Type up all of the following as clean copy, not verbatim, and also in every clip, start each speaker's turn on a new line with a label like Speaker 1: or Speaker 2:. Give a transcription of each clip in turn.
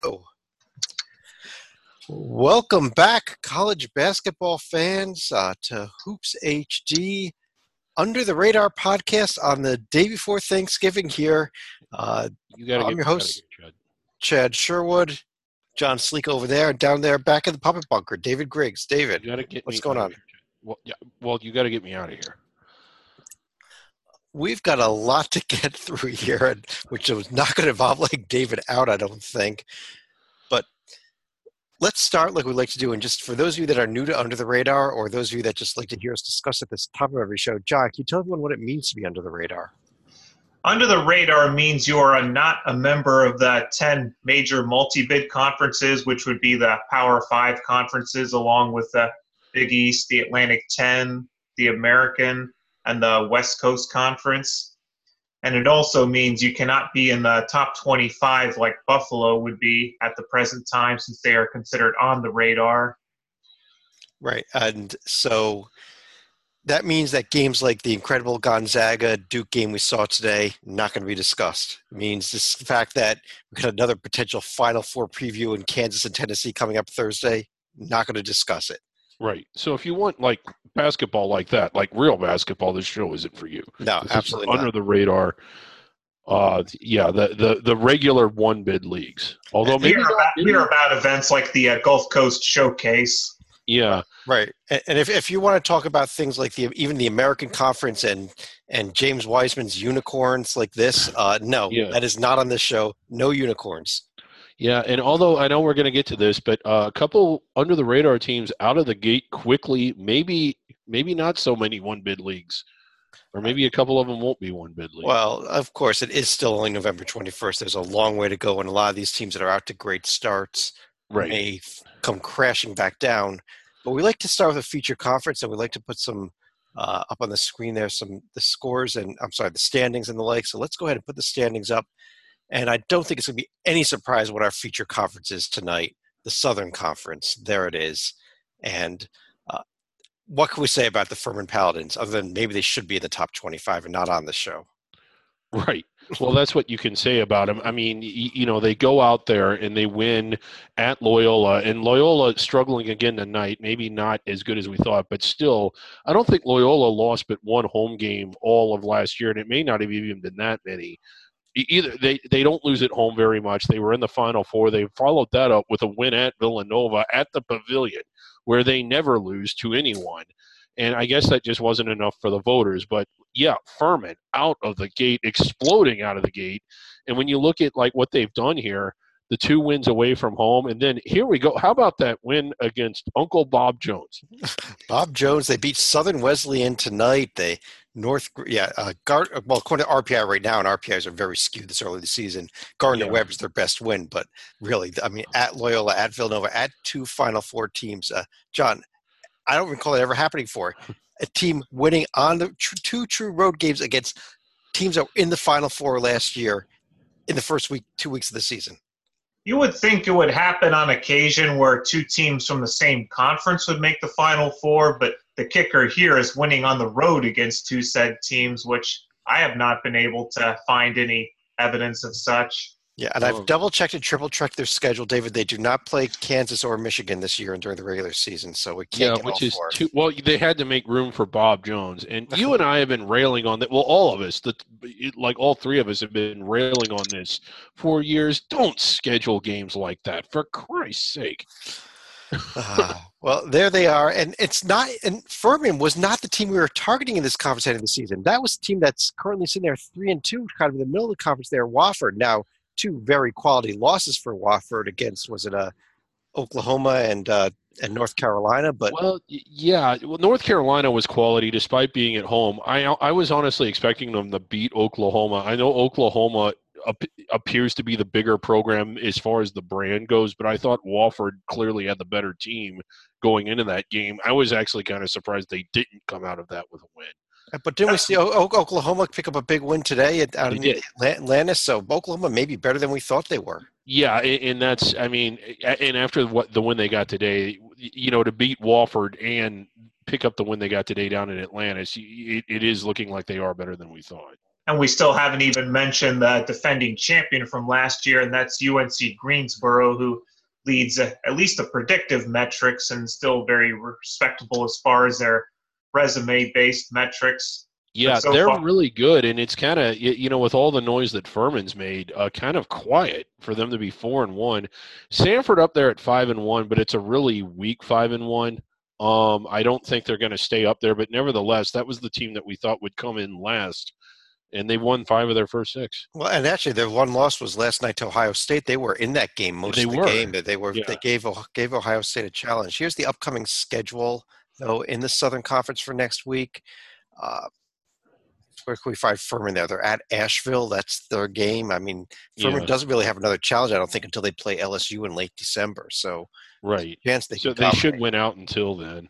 Speaker 1: Oh, welcome back, college basketball fans, to Hoops HD Under the Radar podcast on the day before Thanksgiving here.
Speaker 2: You got to
Speaker 1: I'm
Speaker 2: get
Speaker 1: your
Speaker 2: me out of
Speaker 1: host,
Speaker 2: here,
Speaker 1: Chad Sherwood, John Sleek over there, and down there back in the puppet bunker, David Griggs. David,
Speaker 2: You got to get
Speaker 1: what's
Speaker 2: me
Speaker 1: going
Speaker 2: out
Speaker 1: on?
Speaker 2: of here, Chad. Well, you got to get me out of here.
Speaker 1: We've got a lot to get through here, which is not going to involve like David out, I don't think. But let's start like we like to do. And just for those of you that are new to Under the Radar, or those of you that just like to hear us discuss at this top of every show, John, can you tell everyone what it means to be under the radar?
Speaker 3: Under the radar means you are not a member of the 10 major multi-bid conferences, which would be the Power 5 conferences, along with the Big East, the Atlantic 10, the American, and the West Coast Conference. And it also means you cannot be in the top 25 like Buffalo would be at the present time, since they are considered on the radar.
Speaker 1: Right. And so that means that games like the incredible Gonzaga-Duke game we saw today, not going to be discussed. It means this fact that we got another potential Final Four preview in Kansas and Tennessee coming up Thursday, not going to discuss it.
Speaker 2: Right. So if you want like basketball like that, like real basketball, this show isn't for you.
Speaker 1: No,
Speaker 2: This
Speaker 1: absolutely
Speaker 2: is for
Speaker 1: not.
Speaker 2: under the radar. The regular one bid leagues. Although maybe
Speaker 3: we are about events like the Gulf Coast Showcase.
Speaker 2: Yeah.
Speaker 1: Right. And if you want to talk about things like even the American Conference and James Wiseman's unicorns like this, that is not on this show. No unicorns.
Speaker 2: Yeah, and although I know we're going to get to this, but a couple under the radar teams out of the gate quickly, maybe not so many one bid leagues. Or maybe a couple of them won't be one bid league.
Speaker 1: Well, of course, it is still only November 21st. There's a long way to go, and a lot of these teams that are out to great starts may come crashing back down. But we like to start with a feature conference, and we like to put some up on the screen there, the scores and the standings and the like. So let's go ahead and put the standings up. And I don't think it's going to be any surprise what our feature conference is tonight, the Southern Conference. There it is. And what can we say about the Furman Paladins, other than maybe they should be in the top 25 and not on the show?
Speaker 2: Right. Well, that's what you can say about them. I mean, they go out there and they win at Loyola, and Loyola struggling again tonight, maybe not as good as we thought, but still, I don't think Loyola lost but one home game all of last year, and it may not have even been that many. Either they don't lose at home very much. They were in the Final Four. They followed that up with a win at Villanova at the Pavilion, where they never lose to anyone. And I guess that just wasn't enough for the voters. But, yeah, Furman out of the gate, exploding out of the gate. And when you look at, like, what they've done here, the 2 wins away from home, and then here we go. How about that win against Uncle Bob Jones?
Speaker 1: Bob Jones, they beat Southern Wesleyan tonight. According to RPI right now, and RPIs are very skewed this early in the season, Gardner-Webb is their best win. But really, I mean, at Loyola, at Villanova, at 2 Final Four teams. John, I don't recall it ever happening for a team winning on the 2 true road games against teams that were in the Final Four last year in the first 2 weeks of the season.
Speaker 3: You would think it would happen on occasion where 2 teams from the same conference would make the Final Four, but the kicker here is winning on the road against 2 said teams, which I have not been able to find any evidence of such.
Speaker 1: Yeah, and I've double-checked and triple-checked their schedule, David. They do not play Kansas or Michigan this year and during the regular season, so we can't get
Speaker 2: which
Speaker 1: all
Speaker 2: is
Speaker 1: four.
Speaker 2: well, they had to make room for Bob Jones, and you and I have been railing on that. Well, all of us, like all 3 of us, have been railing on this for years. Don't schedule games like that, for Christ's sake.
Speaker 1: Well, there they are, and it's not. And Furman was not the team we were targeting in this conference end of the season. That was the team that's currently sitting there 3-2, kind of in the middle of the conference. There, Wofford. Now, 2 very quality losses for Wofford against Oklahoma and North Carolina. But
Speaker 2: North Carolina was quality despite being at home. I was honestly expecting them to beat Oklahoma. I know Oklahoma appears to be the bigger program as far as the brand goes, but I thought Wofford clearly had the better team going into that game. I was actually kind of surprised they didn't come out of that with a win.
Speaker 1: But didn't we see Oklahoma pick up a big win today out in Atlantis? So Oklahoma may be better than we thought they were.
Speaker 2: Yeah, and that's, I mean, and after the win they got today, to beat Wofford and pick up the win they got today down in Atlantis, it is looking like they are better than we thought.
Speaker 3: And we still haven't even mentioned the defending champion from last year, and that's UNC Greensboro, who leads at least the predictive metrics and still very respectable as far as their resume-based metrics.
Speaker 2: Yeah, so they're really good, and it's kind of, with all the noise that Furman's made, kind of quiet for them to be 4-1. Sanford up there at 5-1, but it's a really weak 5-1. I don't think they're going to stay up there, but nevertheless, that was the team that we thought would come in last, and they won 5 of their first 6.
Speaker 1: Well, and actually, their one loss was last night to Ohio State. They were in that game most of the game. They gave Ohio State a challenge. Here's the upcoming schedule, though, in the Southern Conference for next week. Where can we find Furman there? They're at Asheville. That's their game. I mean, Furman doesn't really have another challenge, I don't think, until they play LSU in late December. So,
Speaker 2: right. They should win out until then.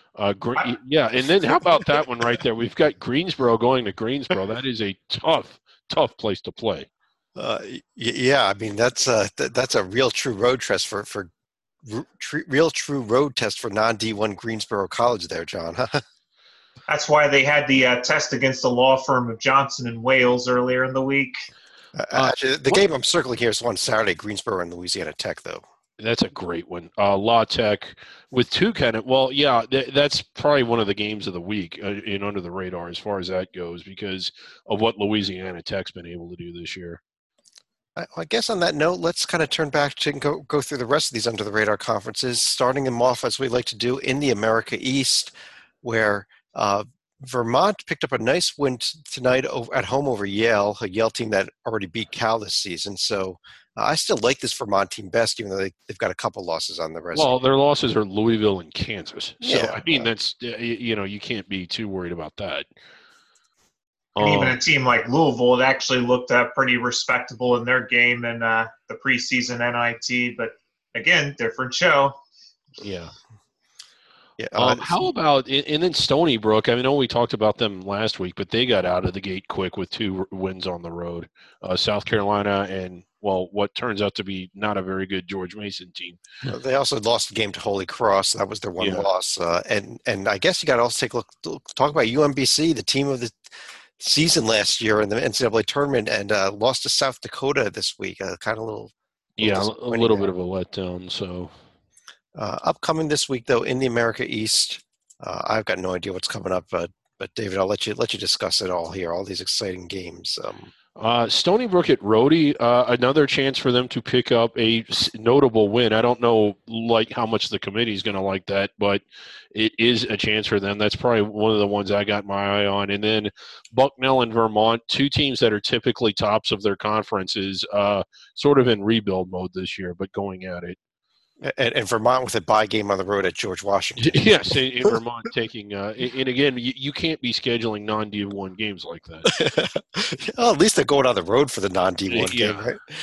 Speaker 2: And then how about that one right there? We've got Greensboro going to Greensboro. That is a tough place to play.
Speaker 1: I mean, that's a real true road test for real true road test for non-D1 Greensboro College there, John.
Speaker 3: That's why they had the test against the law firm of Johnson and Wales earlier in the week.
Speaker 1: Actually, the game I'm circling here is one Saturday, Greensboro and Louisiana Tech, though.
Speaker 2: That's a great one. La Tech with two that's probably one of the games of the week in under the radar as far as that goes because of what Louisiana Tech's been able to do this year.
Speaker 1: I guess on that note, let's kind of turn back to go through the rest of these under the radar conferences, starting them off as we like to do in the America East, where Vermont picked up a nice win tonight at home over Yale, a Yale team that already beat Cal this season. So I still like this Vermont team best, even though they've got a couple losses on the resume.
Speaker 2: Well, their losses are Louisville and Kansas. So, I mean, that's, you can't be too worried about that.
Speaker 3: And even a team like Louisville, it actually looked pretty respectable in their game in the preseason NIT. But, again, different show.
Speaker 2: Yeah. Yeah. How about and then Stony Brook? I know we talked about them last week, but they got out of the gate quick with 2 wins on the road. South Carolina and what turns out to be not a very good George Mason team.
Speaker 1: They also lost the game to Holy Cross. That was their one loss. And I guess you got to also talk about UMBC, the team of the season last year in the NCAA tournament, and lost to South Dakota this week. Kind of a little
Speaker 2: bit of a letdown. So.
Speaker 1: Upcoming this week, though, in the America East, I've got no idea what's coming up, but David, I'll let you discuss it all here. All these exciting games.
Speaker 2: Stony Brook at Rhodey, another chance for them to pick up a notable win. I don't know how much the committee is going to like that, but it is a chance for them. That's probably one of the ones I got my eye on. And then Bucknell and Vermont, 2 teams that are typically tops of their conferences, sort of in rebuild mode this year, but going at it.
Speaker 1: And Vermont with a bye game on the road at George Washington.
Speaker 2: Yes, in Vermont taking and again, you can't be scheduling non-D1 games like that.
Speaker 1: Well, at least they're going on the road for the non-D1 game,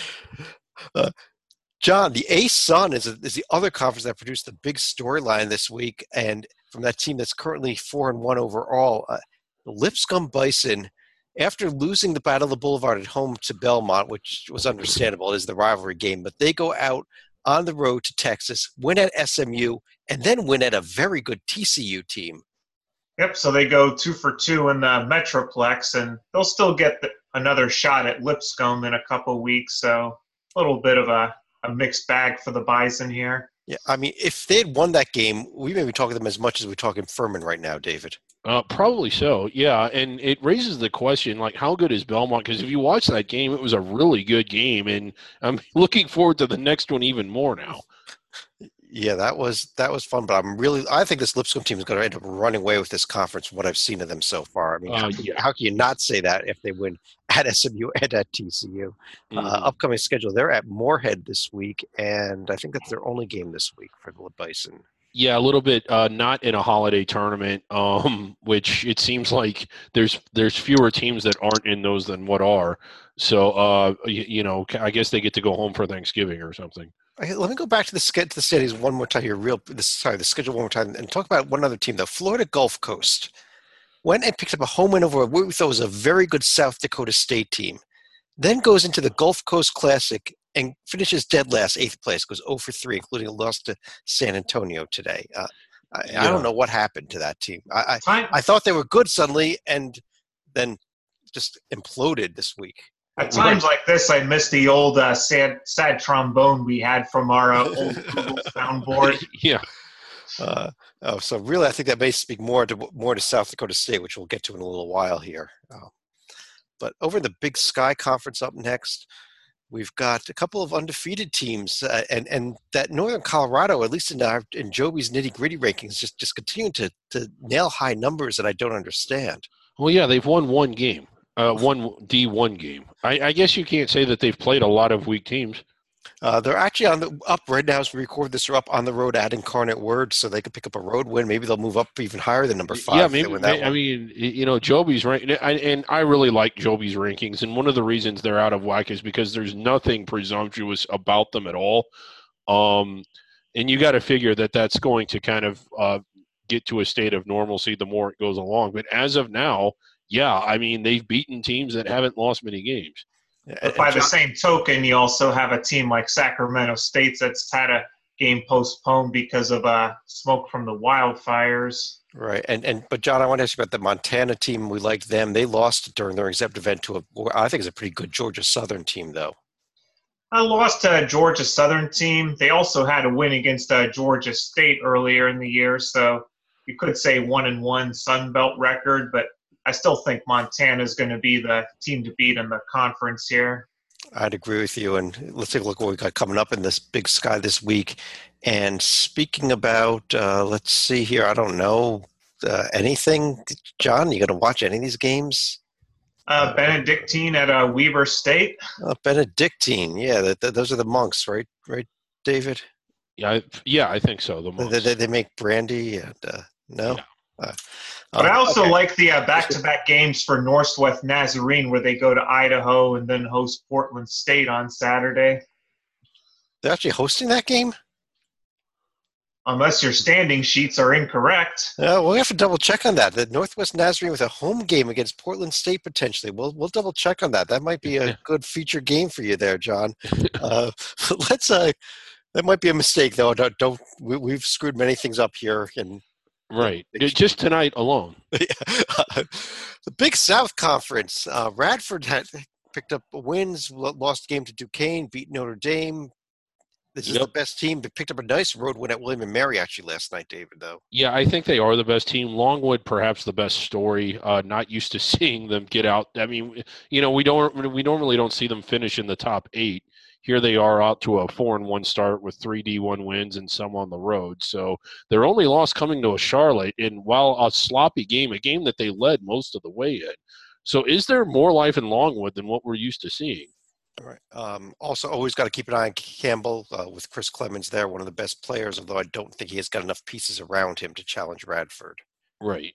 Speaker 1: right? John, the A-Sun is the other conference that produced the big storyline this week, and from that team that's currently 4-1 overall, the Lipscomb Bison, after losing the Battle of the Boulevard at home to Belmont, which was understandable, it is the rivalry game, but they go out on the road to Texas, win at SMU, and then win at a very good TCU team.
Speaker 3: Yep, so they go 2 for 2 in the Metroplex, and they'll still get another shot at Lipscomb in a couple weeks, so a little bit of a mixed bag for the Bison here.
Speaker 1: Yeah, I mean, if they had won that game, we may be talking to them as much as we're talking Furman right now, David.
Speaker 2: Probably so, yeah. And it raises the question, how good is Belmont? Because if you watch that game, it was a really good game, and I'm looking forward to the next one even more now.
Speaker 1: Yeah, that was fun, but I think this Lipscomb team is going to end up running away with this conference from what I've seen of them so far. I mean, how can you not say that if they win at SMU and at TCU? Upcoming schedule, they're at Moorhead this week, and I think that's their only game this week for the Bison.
Speaker 2: Yeah, a little bit not in a holiday tournament, which it seems like there's fewer teams that aren't in those than what are. So, I guess they get to go home for Thanksgiving or something.
Speaker 1: Okay, let me go back to the standings one more time here, the schedule one more time, and talk about one other team, though. Florida Gulf Coast went and picked up a home win over what we thought was a very good South Dakota State team, then goes into the Gulf Coast Classic and finishes dead last, 8th place, goes 0 for 3, including a loss to San Antonio today. I don't know what happened to that team. I thought they were good suddenly, and then just imploded this week.
Speaker 3: At times like this, I miss the old sad trombone we had from our old Google soundboard.
Speaker 2: Yeah.
Speaker 1: So really, I think that may speak more to South Dakota State, which we'll get to in a little while here. But over in the Big Sky Conference up next, we've got a couple of undefeated teams, and that Northern Colorado, at least in Joby's nitty-gritty rankings, just continuing to nail high numbers that I don't understand.
Speaker 2: Well, yeah, they've won one game, one D1 game. I guess you can't say that they've played a lot of weak teams.
Speaker 1: They're actually up right now as we record this. They're up on the road at Incarnate Word, so they could pick up a road win. Maybe they'll move up even higher than number 5.
Speaker 2: Yeah, maybe. I mean, Joby's rank, and I really like Joby's rankings. And one of the reasons they're out of whack is because there's nothing presumptuous about them at all. And you got to figure that that's going to kind of get to a state of normalcy the more it goes along. But as of now, yeah, I mean, they've beaten teams that haven't lost many games.
Speaker 3: But by the same token, you also have a team like Sacramento State that's had a game postponed because of smoke from the wildfires.
Speaker 1: Right, but John, I want to ask you about the Montana team. We liked them. They lost during their exempt event to I think it's a pretty good Georgia Southern team, though.
Speaker 3: I lost to a Georgia Southern team. They also had a win against Georgia State earlier in the year, so you could say 1-1 Sun Belt record, but I still think Montana is going to be the team to beat in the conference here.
Speaker 1: I'd agree with you. And let's take a look at what we got coming up in this Big Sky this week. And speaking about, let's see here, I don't know anything. John, you going to watch any of these games?
Speaker 3: Benedictine at Weber State.
Speaker 1: Benedictine, yeah. Those are the monks, right? Right, David?
Speaker 2: Yeah, I think so. The monks.
Speaker 1: They make brandy and no?
Speaker 2: Yeah.
Speaker 3: But I also like the back-to-back games for Northwest Nazarene where they go to Idaho and then host Portland State on Saturday.
Speaker 1: They're actually hosting that game?
Speaker 3: Unless your standing sheets are incorrect.
Speaker 1: We'll have to double-check on that. The Northwest Nazarene with a home game against Portland State potentially. We'll double-check on that. That might be a good feature game for you there, John. That might be a mistake, though. We've screwed many things up here and
Speaker 2: right. Just tonight alone.
Speaker 1: The Big South Conference. Radford had picked up wins, lost game to Duquesne, beat Notre Dame. This is the best team. They picked up a nice road win at William & Mary actually last night, David, though.
Speaker 2: Yeah, I think they are the best team. Longwood, perhaps the best story. Not used to seeing them get out. I mean, we normally don't see them finish in the top 8. Here they are out to a 4-1 start with 3 D1 wins and some on the road. So their only loss coming to a Charlotte, and while a sloppy game, a game that they led most of the way in. So is there more life in Longwood than what we're used to seeing?
Speaker 1: All right. Also, always got to keep an eye on Campbell with Chris Clemens there, one of the best players, although I don't think he has got enough pieces around him to challenge Radford.
Speaker 2: Right.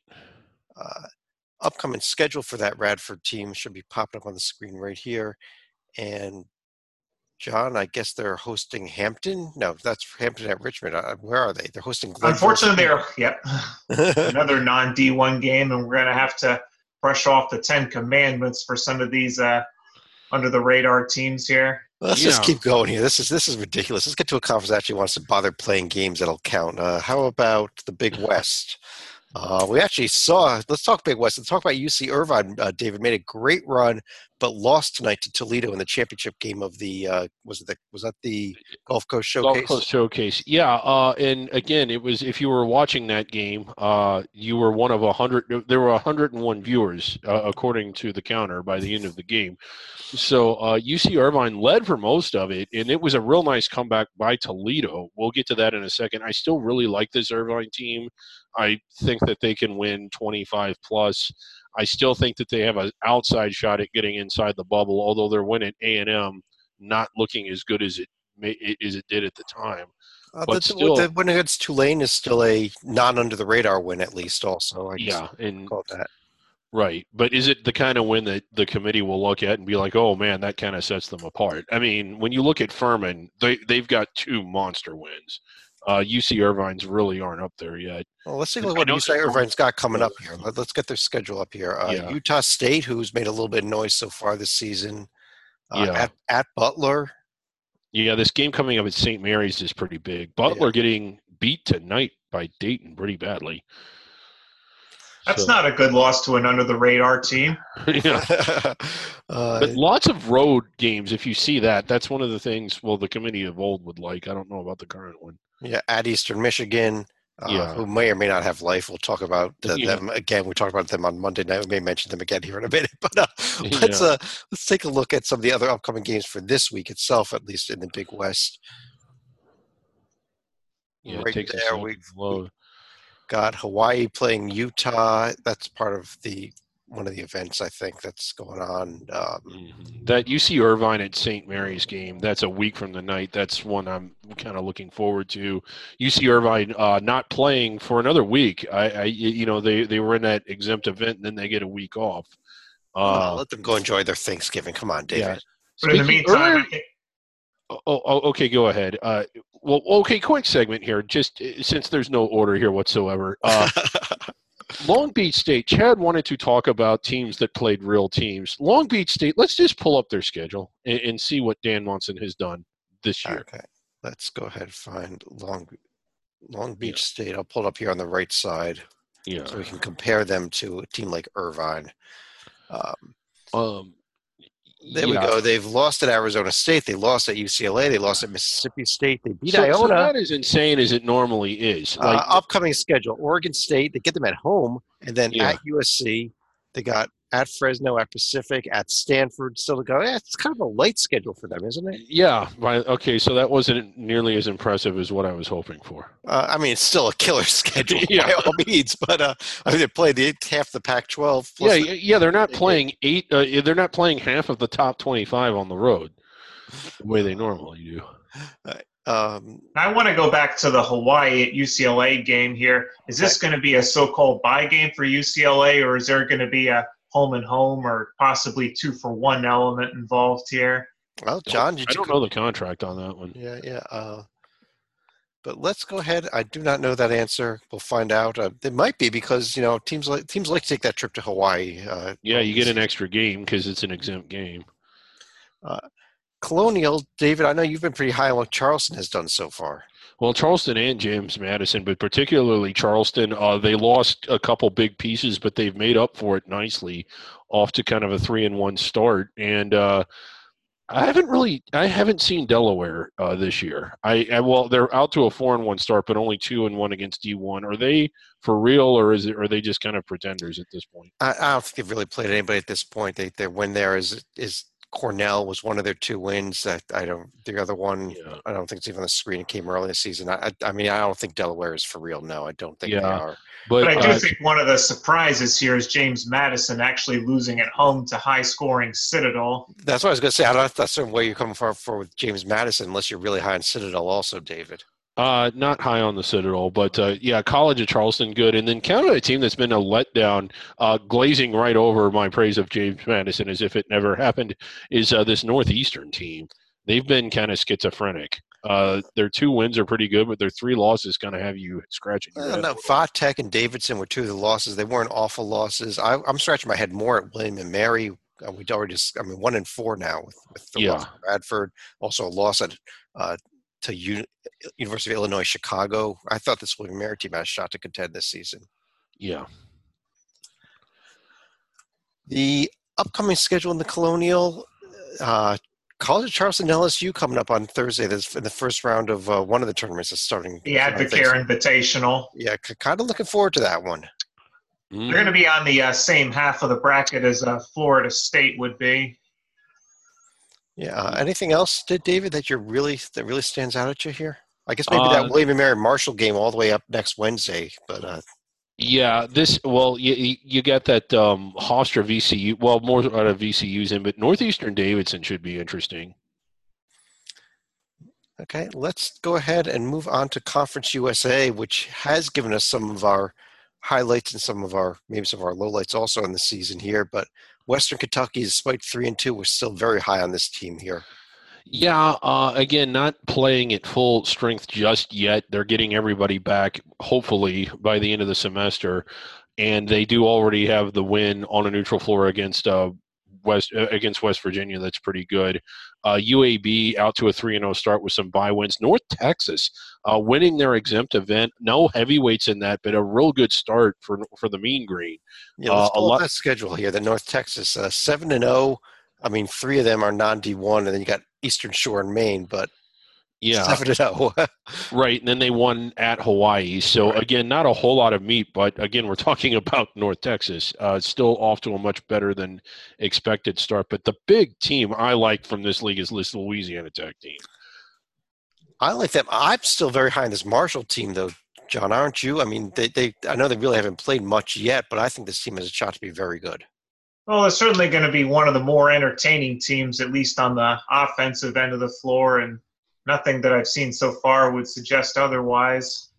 Speaker 1: Upcoming schedule for that Radford team should be popping up on the screen right here. And John, I guess they're hosting Hampton. No, that's Hampton at Richmond. Where are they? They're hosting Glenville.
Speaker 3: Unfortunately, another non-D1 game, and we're going to have to brush off the 10 commandments for some of these under-the-radar teams here.
Speaker 1: Let's just keep going here. This is ridiculous. Let's get to a conference that actually wants to bother playing games that'll count. How about the Big West? We actually saw – let's talk Big West. Let's talk about UC Irvine. David made a great run, but lost tonight to Toledo in the championship game of the was that the Gulf Coast Showcase?
Speaker 2: Gulf Coast Showcase, yeah. And again, it was, if you were watching that game, you were one of 100. There were 101 viewers according to the counter by the end of the game. So UC Irvine led for most of it, and it was a real nice comeback by Toledo. We'll get to that in a second. I still really like this Irvine team. I think that they can win 25 plus. I still think that they have an outside shot at getting inside the bubble, although their win at A&M not looking as good as it did at the time. But still,
Speaker 1: the win against Tulane is still a non-under-the-radar win, at least, also.
Speaker 2: And
Speaker 1: call that.
Speaker 2: Right. But is it the kind of win that the committee will look at and be like, oh, man, that kind of sets them apart? I mean, when you look at Furman, they've got 2 monster wins. UC Irvine's really aren't up there yet.
Speaker 1: Well, let's see what UC Irvine's got coming up here. Let's get their schedule up here. Utah State, who's made a little bit of noise so far this season. At Butler.
Speaker 2: Yeah, this game coming up at St. Mary's is pretty big. Butler getting beat tonight by Dayton pretty badly.
Speaker 3: That's not a good loss to an under-the-radar team.
Speaker 2: Yeah. But lots of road games, if you see that, that's one of the things, the committee of old would like. I don't know about the current one.
Speaker 1: Yeah, at Eastern Michigan, who may or may not have life. We'll talk about them again. We talked about them on Monday night. We may mention them again here in a minute. But let's take a look at some of the other upcoming games for this week itself, at least in the Big West.
Speaker 2: Yeah,
Speaker 1: right there, we've got Hawaii playing Utah. That's part of one of the events, I think, that's going on.
Speaker 2: That UC Irvine at St. Mary's game, that's a week from the night. That's one I'm kind of looking forward to. UC Irvine not playing for another week. They were in that exempt event, and then they get a week off.
Speaker 1: Let them go enjoy their Thanksgiving. Come on, David.
Speaker 3: Yeah. But in the meantime...
Speaker 2: okay, go ahead. Quick segment here, just since there's no order here whatsoever. Long Beach State, Chad wanted to talk about teams that played real teams. Long Beach State, let's just pull up their schedule and see what Dan Monson has done this year.
Speaker 1: Okay, let's go ahead and find Long Beach State. I'll pull it up here on the right side so we can compare them to a team like Irvine. There we go. They've lost at Arizona State. They lost at UCLA. They lost at Mississippi State. They beat Iona.
Speaker 2: So that is insane as it normally is.
Speaker 1: Upcoming schedule, Oregon State, they get them at home. And then at USC, they got at Fresno, at Pacific, at Stanford still to go. Yeah, it's kind of a light schedule for them, isn't it?
Speaker 2: Yeah. Okay, so that wasn't nearly as impressive as what I was hoping for.
Speaker 1: It's still a killer schedule by all means, but they played half the Pac-12.
Speaker 2: They're not playing they're not playing half of the top 25 on the road the way they normally do.
Speaker 3: I want to go back to the Hawaii at UCLA game here. Is this going to be a so-called bye game for UCLA, or is there going to be a home and home, or possibly 2-for-1 element involved here?
Speaker 1: Well, John,
Speaker 2: I don't know the contract on that one.
Speaker 1: Yeah. But let's go ahead. I do not know that answer. We'll find out. It might be because teams like to take that trip to Hawaii.
Speaker 2: You get an extra game because it's an exempt game.
Speaker 1: Colonial, David, I know you've been pretty high on what Charleston has done so far.
Speaker 2: Well, Charleston and James Madison, but particularly Charleston, they lost a couple big pieces, but they've made up for it nicely off to kind of a 3-1 start. And I haven't seen Delaware this year. They're out to a 4-1 start, but only 2-1 against D1. Are they for real, or are they just kind of pretenders at this point?
Speaker 1: I don't think they've really played anybody at this point. Their win there is Cornell was one of their 2 wins. The other one, I don't think it's even on the screen. It came early this season. I don't think Delaware is for real. No, I don't think they are.
Speaker 3: But I do think one of the surprises here is James Madison actually losing at home to high-scoring Citadel.
Speaker 1: That's what I was going to say. I don't know if that's where you're coming from for with James Madison, unless you're really high on Citadel also, David.
Speaker 2: Not high on the Citadel, but College of Charleston, good. And then kind of a team that's been a letdown, glazing right over my praise of James Madison as if it never happened, is this Northeastern team. They've been kind of schizophrenic. Their 2 wins are pretty good, but their 3 losses kind of have you scratching your head.
Speaker 1: Vatech and Davidson were 2 of the losses. They weren't awful losses. I'm scratching my head more at William and Mary. We'd already 1-4 now with the loss at Bradford. Also a loss at to University of Illinois Chicago. I thought this William and Mary team had a shot to contend this season.
Speaker 2: Yeah.
Speaker 1: The upcoming schedule in the Colonial, College of Charleston LSU coming up on Thursday. That's in the first round of one of the tournaments that's starting.
Speaker 3: The Advocare Invitational.
Speaker 1: Yeah, kind of looking forward to that one.
Speaker 3: They're going to be on the same half of the bracket as Florida State would be.
Speaker 1: Yeah. Anything else, David, that really stands out at you here? I guess maybe that William and Mary Marshall game all the way up next Wednesday, but.
Speaker 2: You get that Hofstra VCU. Well, more out of VCU's in, but Northeastern Davidson should be interesting.
Speaker 1: Okay, let's go ahead and move on to Conference USA, which has given us some of our highlights and some of our lowlights also in the season here. But Western Kentucky, despite 3-2, we're still very high on this team here.
Speaker 2: Yeah, again, not playing at full strength just yet. They're getting everybody back, hopefully, by the end of the semester. And they do already have the win on a neutral floor against West Virginia. That's pretty good. UAB out to a 3-0 start with some bye wins. North Texas winning their exempt event. No heavyweights in that, but a real good start for the Mean Green.
Speaker 1: Yeah, let's pull up that schedule here. The North Texas 7-0. I mean, 3 of them are non-D1, and then you got Eastern Shore and Maine, but
Speaker 2: yeah,
Speaker 1: 7-0.
Speaker 2: Right, and then they won at Hawaii. So, again, not a whole lot of meat, but, again, we're talking about North Texas. Still off to a much better than expected start. But the big team I like from this league is this Louisiana Tech team.
Speaker 1: I like them. I'm still very high in this Marshall team, though, John, aren't you? I mean, I know they really haven't played much yet, but I think this team has a shot to be very good.
Speaker 3: Well, it's certainly going to be one of the more entertaining teams, at least on the offensive end of the floor, and nothing that I've seen so far would suggest otherwise.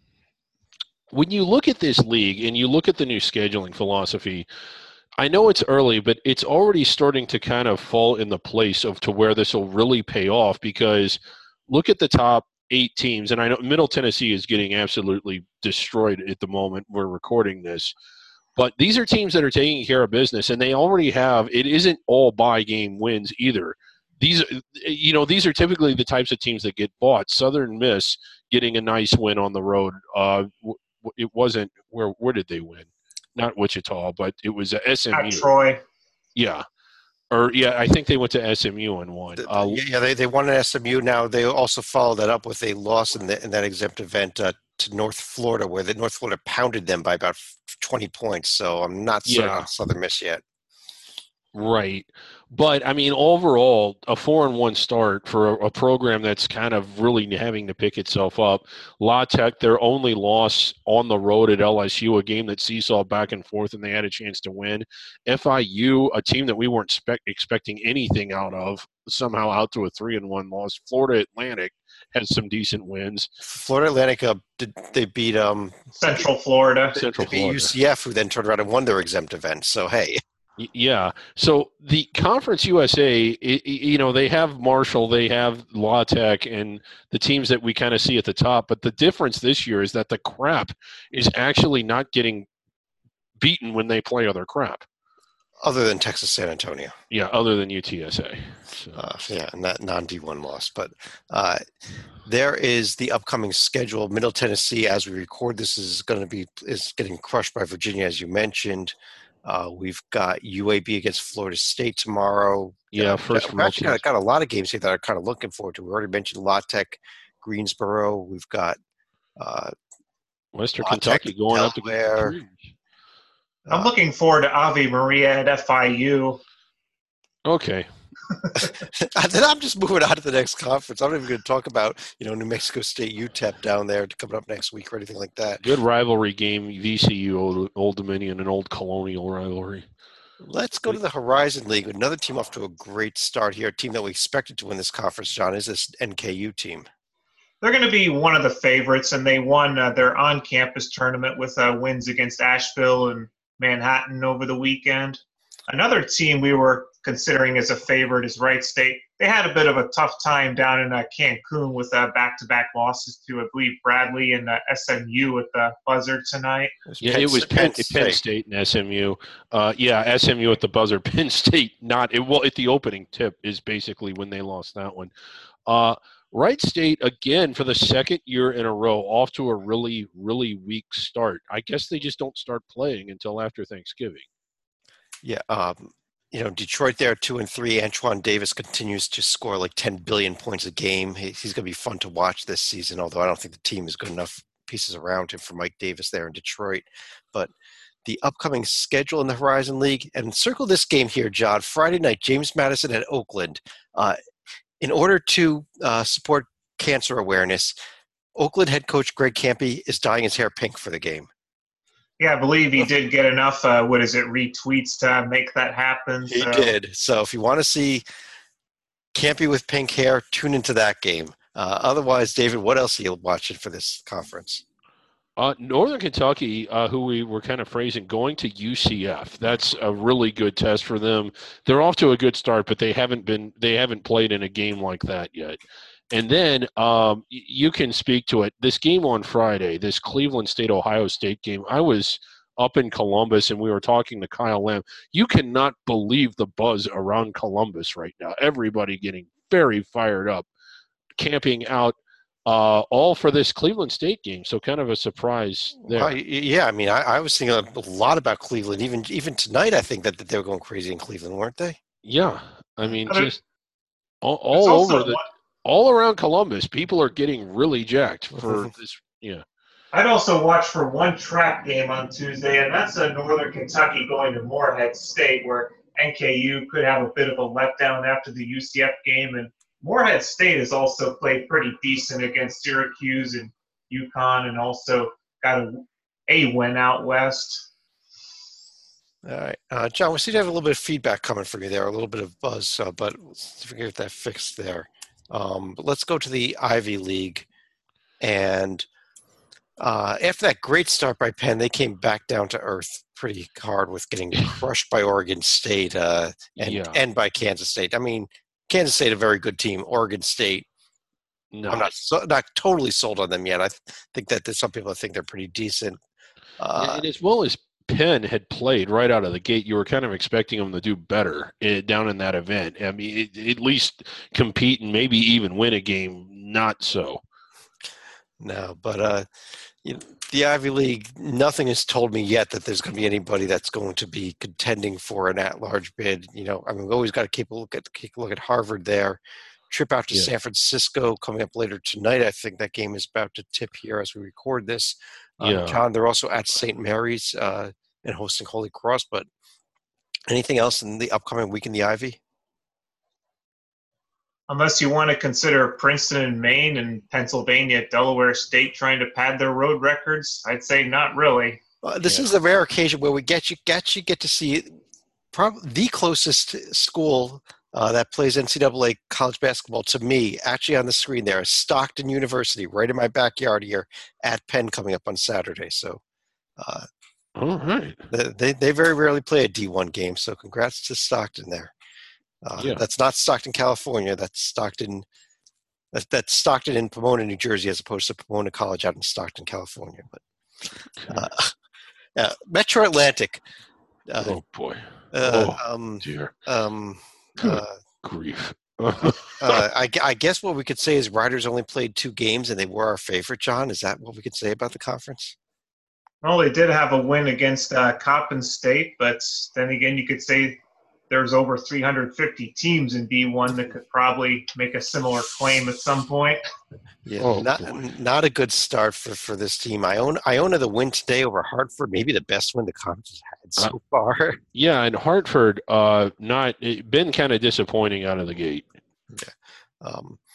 Speaker 2: When you look at this league and you look at the new scheduling philosophy, I know it's early, but it's already starting to kind of fall in the place of to where this will really pay off, because look at the top 8 teams, and I know Middle Tennessee is getting absolutely destroyed at the moment we're recording this. But these are teams that are taking care of business, and they already have – it isn't all bye-game wins either. These are typically the types of teams that get bought. Southern Miss getting a nice win on the road. It wasn't – where did they win? Not Wichita, but it was SMU.
Speaker 3: At Troy.
Speaker 2: Yeah. I think they went to SMU and won.
Speaker 1: They won at SMU. Now they also followed that up with a loss in that exempt event to North Florida, where North Florida pounded them by about 20 points. So I'm not certain on Southern Miss yet.
Speaker 2: Right. But, I mean, overall, a 4-1 start for a program that's kind of really having to pick itself up. La Tech, their only loss on the road at LSU, a game that seesaw back and forth, and they had a chance to win. FIU, a team that we weren't expecting anything out of, somehow out to a 3-1 loss. Florida Atlantic has some decent wins.
Speaker 1: Florida Atlantic, they beat
Speaker 3: Central Florida.
Speaker 1: They beat UCF, who then turned around and won their exempt event. So, hey.
Speaker 2: Yeah. So the Conference USA, they have Marshall, they have La Tech, and the teams that we kind of see at the top. But the difference this year is that the crap is actually not getting beaten when they play other crap.
Speaker 1: Other than Texas San Antonio.
Speaker 2: Yeah, other than UTSA. So.
Speaker 1: And that non-D1 loss. But there is the upcoming schedule. Middle Tennessee, as we record this, is getting crushed by Virginia, as you mentioned. We've got UAB against Florida State tomorrow.
Speaker 2: Yeah,
Speaker 1: we've actually got a lot of games here that I'm kind of looking forward to. We already mentioned La Tech, Greensboro. We've got
Speaker 2: Western Kentucky going up to
Speaker 3: I'm looking forward to Ave Maria at FIU.
Speaker 2: Okay.
Speaker 1: Then I'm just moving on to the next conference. I'm not even going to talk about, New Mexico State UTEP down there coming up next week or anything like that.
Speaker 2: Good rivalry game, VCU, Old Dominion, and Old Colonial rivalry.
Speaker 1: Let's go to the Horizon League. Another team off to a great start here. A team that we expected to win this conference, John, is this NKU team.
Speaker 3: They're going to be one of the favorites, and they won their on-campus tournament with wins against Asheville and Manhattan over the weekend. Another team we were considering as a favorite is Wright State. They had a bit of a tough time down in Cancun with back-to-back losses to, I believe, Bradley and SMU at the buzzer tonight.
Speaker 2: It was Penn State and SMU. SMU at the buzzer. Penn State at the opening tip is basically when they lost that one. Wright State, again, for the second year in a row, off to a really, really weak start. I guess they just don't start playing until after Thanksgiving.
Speaker 1: Yeah, Detroit there 2-3. Antoine Davis continues to score like 10 billion points a game. He's going to be fun to watch this season, although I don't think the team is good enough pieces around him for Mike Davis there in Detroit. But the upcoming schedule in the Horizon League, and circle this game here, John. Friday night, James Madison at Oakland. In order to support cancer awareness, Oakland head coach Greg Kampe is dyeing his hair pink for the game.
Speaker 3: Yeah, I believe he did get enough, retweets to make that happen.
Speaker 1: He did. So if you want to see Kampe with pink hair, tune into that game. Otherwise, David, what else are you watching for this conference?
Speaker 2: Northern Kentucky, who we were kind of phrasing, going to UCF. That's a really good test for them. They're off to a good start, but they haven't played in a game like that yet. And then you can speak to it. This game on Friday, this Cleveland State-Ohio State game, I was up in Columbus, and we were talking to Kyle Lamb. You cannot believe the buzz around Columbus right now. Everybody getting very fired up, camping out all for this Cleveland State game. So kind of a surprise there.
Speaker 1: Yeah, I mean, I was thinking a lot about Cleveland. Even tonight, I think that they were going crazy in Cleveland, weren't they?
Speaker 2: Yeah, I mean, just all around Columbus, people are getting really jacked for this. Yeah.
Speaker 3: I'd also watch for one trap game on Tuesday, and that's Northern Kentucky going to Morehead State, where NKU could have a bit of a letdown after the UCF game, and Morehead State has also played pretty decent against Syracuse and UConn, and also got a win out west.
Speaker 1: All right. John, we seem to have a little bit of feedback coming from you there, a little bit of buzz, but let's get that fixed there. But let's go to the Ivy League. And after that great start by Penn, they came back down to earth pretty hard with getting crushed by Oregon State and by Kansas State. I mean, Kansas State, a very good team. Oregon State, no. I'm not totally sold on them yet. I think that there's some people that think they're pretty decent.
Speaker 2: And as well as Penn had played right out of the gate, you were kind of expecting them to do better down in that event. I mean, at least compete and maybe even win a game. Not so.
Speaker 1: No, but the Ivy League, nothing has told me yet that there's going to be anybody that's going to be contending for an at-large bid. I mean, we've always got to keep a look at Harvard there. Trip out to San Francisco coming up later tonight. I think that game is about to tip here as we record this. John, they're also at St. Mary's and hosting Holy Cross. But anything else in the upcoming week in the Ivy?
Speaker 3: Unless you want to consider Princeton and Maine and Pennsylvania, Delaware State trying to pad their road records, I'd say not really.
Speaker 1: This is a rare occasion where we get to see probably the closest school that plays NCAA college basketball to me, actually on the screen there, is Stockton University, right in my backyard here at Penn coming up on Saturday. So
Speaker 2: all right.
Speaker 1: They very rarely play a D1 game, so congrats to Stockton there. That's not Stockton, California. That's Stockton. That's Stockton in Pomona, New Jersey, as opposed to Pomona College out in Stockton, California. But Metro Atlantic.
Speaker 2: Oh boy. Dear. Grief.
Speaker 1: I guess what we could say is Riders only played 2 games and they were our favorite. John, is that what we could say about the conference?
Speaker 3: Well, they did have a win against Coppin State, but then again, you could say there's over 350 teams in D1 that could probably make a similar claim at some point.
Speaker 1: Yeah, not a good start for this team. Iona the win today over Hartford, maybe the best win the conference has had so far.
Speaker 2: Yeah, and Hartford been kind of disappointing out of the gate.
Speaker 1: Yeah.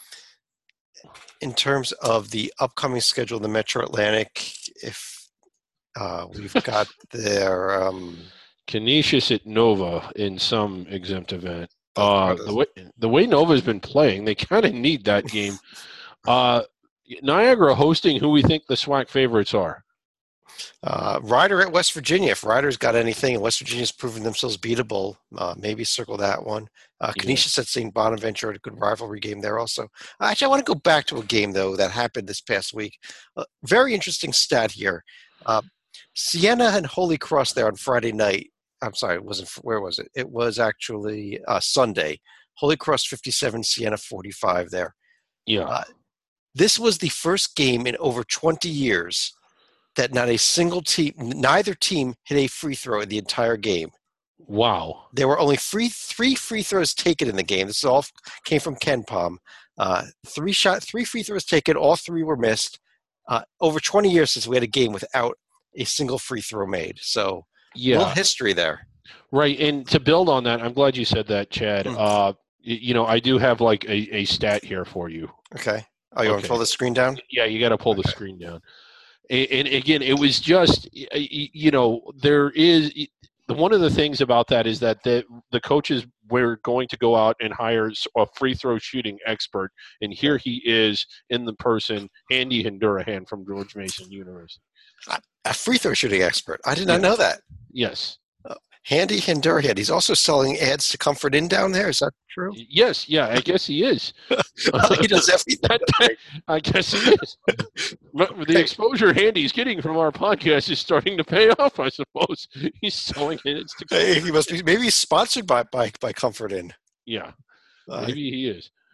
Speaker 1: In terms of the upcoming schedule of the Metro Atlantic, if we've got their
Speaker 2: Canisius at Nova in some exempt event. The way Nova's been playing, they kind of need that game. Niagara hosting who we think the SWAC favorites are.
Speaker 1: Rider at West Virginia. If Rider's got anything, and West Virginia's proven themselves beatable, maybe circle that one. Canisius at St. Bonaventure had a good rivalry game there also. Actually, I want to go back to a game, though, that happened this past week. Very interesting stat here. Siena and Holy Cross there on Friday night. I'm sorry, where was it? It was actually Sunday. Holy Cross 57, Siena 45 there.
Speaker 2: Yeah.
Speaker 1: This was the first game in over 20 years that not a single team, neither team hit a free throw in the entire game.
Speaker 2: Wow.
Speaker 1: There were only three free throws taken in the game. This all came from KenPom. 3 free throws taken, all 3 were missed. Over 20 years since we had a game without a single free throw made. So, a little history there.
Speaker 2: Right, and to build on that, I'm glad you said that, Chad. I do have like a stat here for you.
Speaker 1: Okay. Oh, you want to pull the screen down?
Speaker 2: Yeah, you got to pull the screen down. And again, it was just, there is one of the things about that is that the coaches were going to go out and hire a free throw shooting expert, and here he is in the person, Andy Hindurahan from George Mason University.
Speaker 1: A free throw shooting expert. I did not know that.
Speaker 2: Yes.
Speaker 1: Handy Hindurahan. He's also selling ads to Comfort Inn down there. Is that true?
Speaker 2: Yes. Yeah, I guess he is.
Speaker 1: He does everything.
Speaker 2: I guess he is. But the exposure Handy's getting from our podcast is starting to pay off, I suppose. He's selling ads to
Speaker 1: he must be. Maybe he's sponsored by Comfort Inn.
Speaker 2: Yeah. Maybe he is.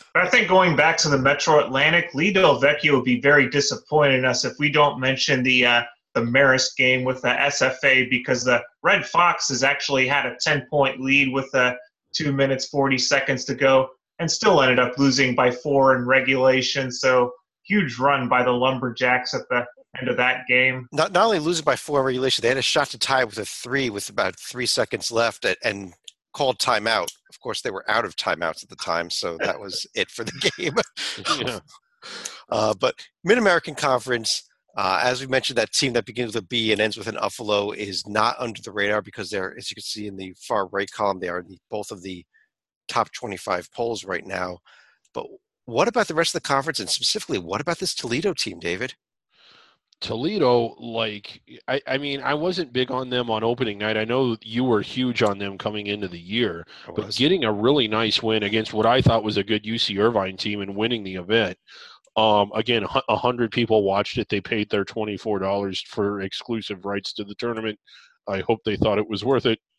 Speaker 3: But I think going back to the Metro Atlantic, Lee Del Vecchio would be very disappointed in us if we don't mention the Marist game with the SFA, because the Red Foxes actually had a 10-point lead with 2 minutes, 40 seconds to go and still ended up losing by 4 in regulation. So huge run by the Lumberjacks at the end of that game.
Speaker 1: Not only losing by 4 in regulation, they had a shot to tie with a 3 with about 3 seconds left and called timeout. Of course, they were out of timeouts at the time, so that was it for the game.
Speaker 2: Yeah.
Speaker 1: But Mid-American Conference, as we mentioned, that team that begins with a B and ends with an Uffalo is not under the radar because they're, as you can see in the far right column, they are in both of the top 25 polls right now. But what about the rest of the conference, and specifically, what about this Toledo team, David?
Speaker 2: Toledo, I mean, I wasn't big on them on opening night. I know you were huge on them coming into the year, but getting a really nice win against what I thought was a good UC Irvine team and winning the event. Again, 100 people watched it. They paid their $24 for exclusive rights to the tournament. I hope they thought it was worth it.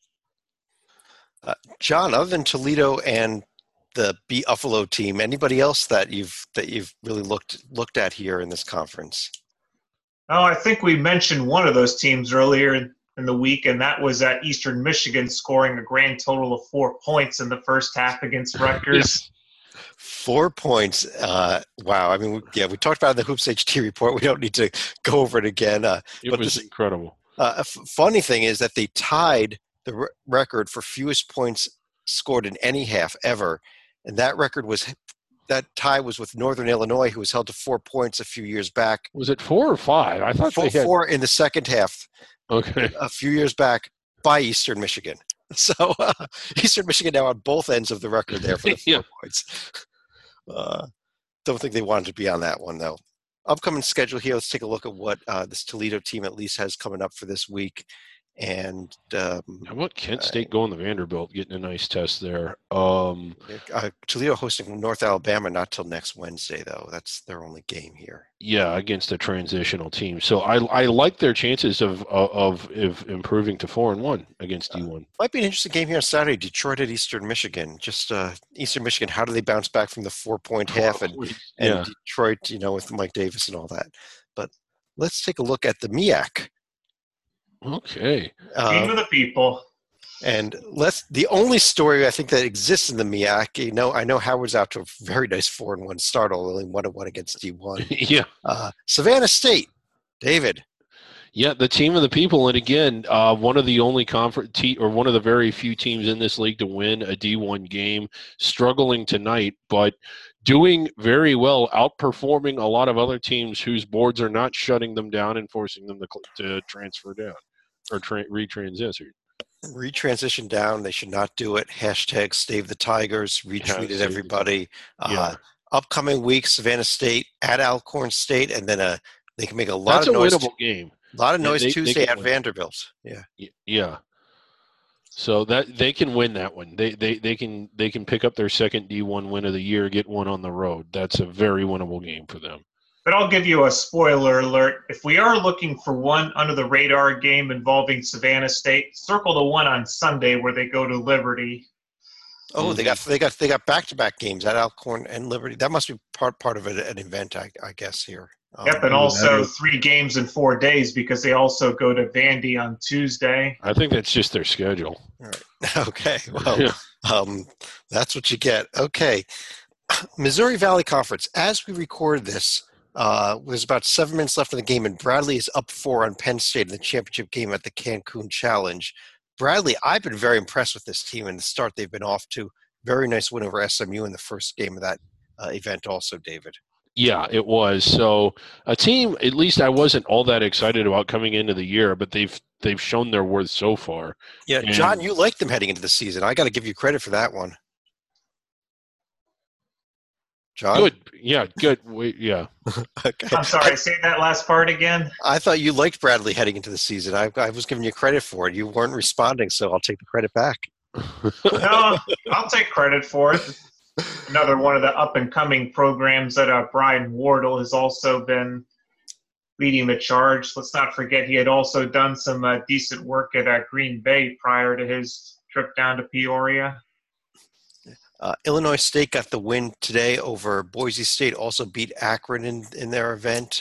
Speaker 1: John, other than Toledo and the B Uffalo team, anybody else that you've really looked at here in this conference?
Speaker 3: Oh, I think we mentioned one of those teams earlier in the week, and that was at Eastern Michigan, scoring a grand total of 4 points in the first half against Rutgers.
Speaker 1: 4 points. Wow. I mean, we talked about it in the Hoops HT report. We don't need to go over it again.
Speaker 2: It was incredible.
Speaker 1: Funny thing is that they tied the record for fewest points scored in any half ever, and that tie was with Northern Illinois, who was held to 4 points a few years back.
Speaker 2: Was it 4 or 5? I thought they had
Speaker 1: 4 in the second half.
Speaker 2: Okay.
Speaker 1: A few years back by Eastern Michigan. So Eastern Michigan now on both ends of the record there for the 4 points. Don't think they wanted to be on that one, though. Upcoming schedule here, let's take a look at what this Toledo team at least has coming up for this week. And
Speaker 2: how about Kent State going to Vanderbilt, getting a nice test there?
Speaker 1: Toledo hosting North Alabama not till next Wednesday, though. That's their only game here.
Speaker 2: Yeah, against a transitional team. So I like their chances of improving to 4-1 against D1.
Speaker 1: Might be an interesting game here on Saturday. Detroit at Eastern Michigan. Just Eastern Michigan, how do they bounce back from the 4-point half and Detroit, with Mike Davis and all that. But let's take a look at the MEAC.
Speaker 2: Okay.
Speaker 3: Game of the people.
Speaker 1: And the only story I think that exists in the MEAC, I know Howard's out to a very nice 4-1 start, only 1-1 against D1.
Speaker 2: Yeah.
Speaker 1: Savannah State, David.
Speaker 2: Yeah, the team of the people, and again, one of the only one of the very few teams in this league to win a D1 game, struggling tonight, but doing very well, outperforming a lot of other teams whose boards are not shutting them down and forcing them to transfer down or retransition.
Speaker 1: Retransition down. They should not do it. Hashtag Save the Tigers. Retweeted everybody. Upcoming week, Savannah State at Alcorn State, and then they can make a lot of noise.
Speaker 2: That's a winnable game.
Speaker 1: A lot of noise Tuesday at Vanderbilt. Yeah.
Speaker 2: Yeah. So that they can win that one. They can pick up their second D1 win of the year, get one on the road. That's a very winnable game for them.
Speaker 3: But I'll give you a spoiler alert. If we are looking for one under-the-radar game involving Savannah State, circle the one on Sunday where they go to Liberty.
Speaker 1: Oh, they got back-to-back games at Alcorn and Liberty. That must be part of an event, I guess, here.
Speaker 3: Yep, and also 3 games in 4 days because they also go to Vandy on Tuesday.
Speaker 2: I think that's just their schedule.
Speaker 1: All right. Okay. Well, that's what you get. Okay. Missouri Valley Conference. As we recorded this, there's about 7 minutes left in the game, and Bradley is up 4 on Penn State in the championship game at the Cancun Challenge. Bradley, I've been very impressed with this team and the start they've been off to. Very nice win over SMU in the first game of that event also, David.
Speaker 2: Yeah, it was. So a team, at least I wasn't all that excited about coming into the year, but they've shown their worth so far.
Speaker 1: Yeah, and John, you liked them heading into the season. I got to give you credit for that one. John?
Speaker 2: Good. Yeah, good. Yeah.
Speaker 3: Okay. I'm sorry, say that last part again.
Speaker 1: I thought you liked Bradley heading into the season. I was giving you credit for it. You weren't responding, so I'll take the credit back.
Speaker 3: No, I'll take credit for it. Another one of the up-and-coming programs that Brian Wardle has also been leading the charge. Let's not forget he had also done some decent work at Green Bay prior to his trip down to Peoria.
Speaker 1: Illinois State got the win today over Boise State. Also beat Akron in their event.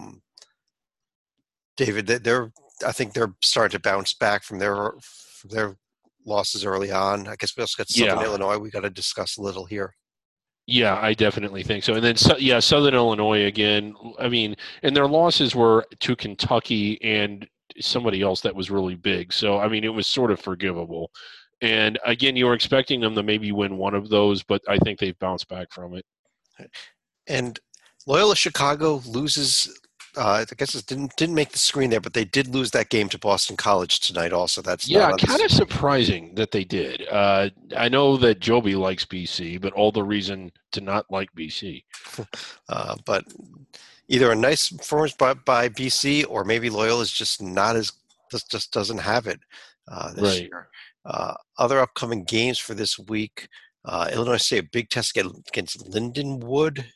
Speaker 1: David, I think they're starting to bounce back from their losses early on. I guess we also got Southern Illinois. We got to discuss a little here.
Speaker 2: Yeah, I definitely think so. And then, Southern Illinois again. I mean, and their losses were to Kentucky and somebody else that was really big. So, I mean, it was sort of forgivable. And again, you were expecting them to maybe win one of those, but I think they've bounced back from it.
Speaker 1: And Loyola Chicago loses. I guess it didn't make the screen there, but they did lose that game to Boston College tonight. Also, that's
Speaker 2: kind of surprising that they did. I know that Joby likes BC, but all the reason to not like BC.
Speaker 1: But either a nice performance by BC, or maybe Loyola is just just doesn't have it this year. Other upcoming games for this week: Illinois State, a big test against Lindenwood.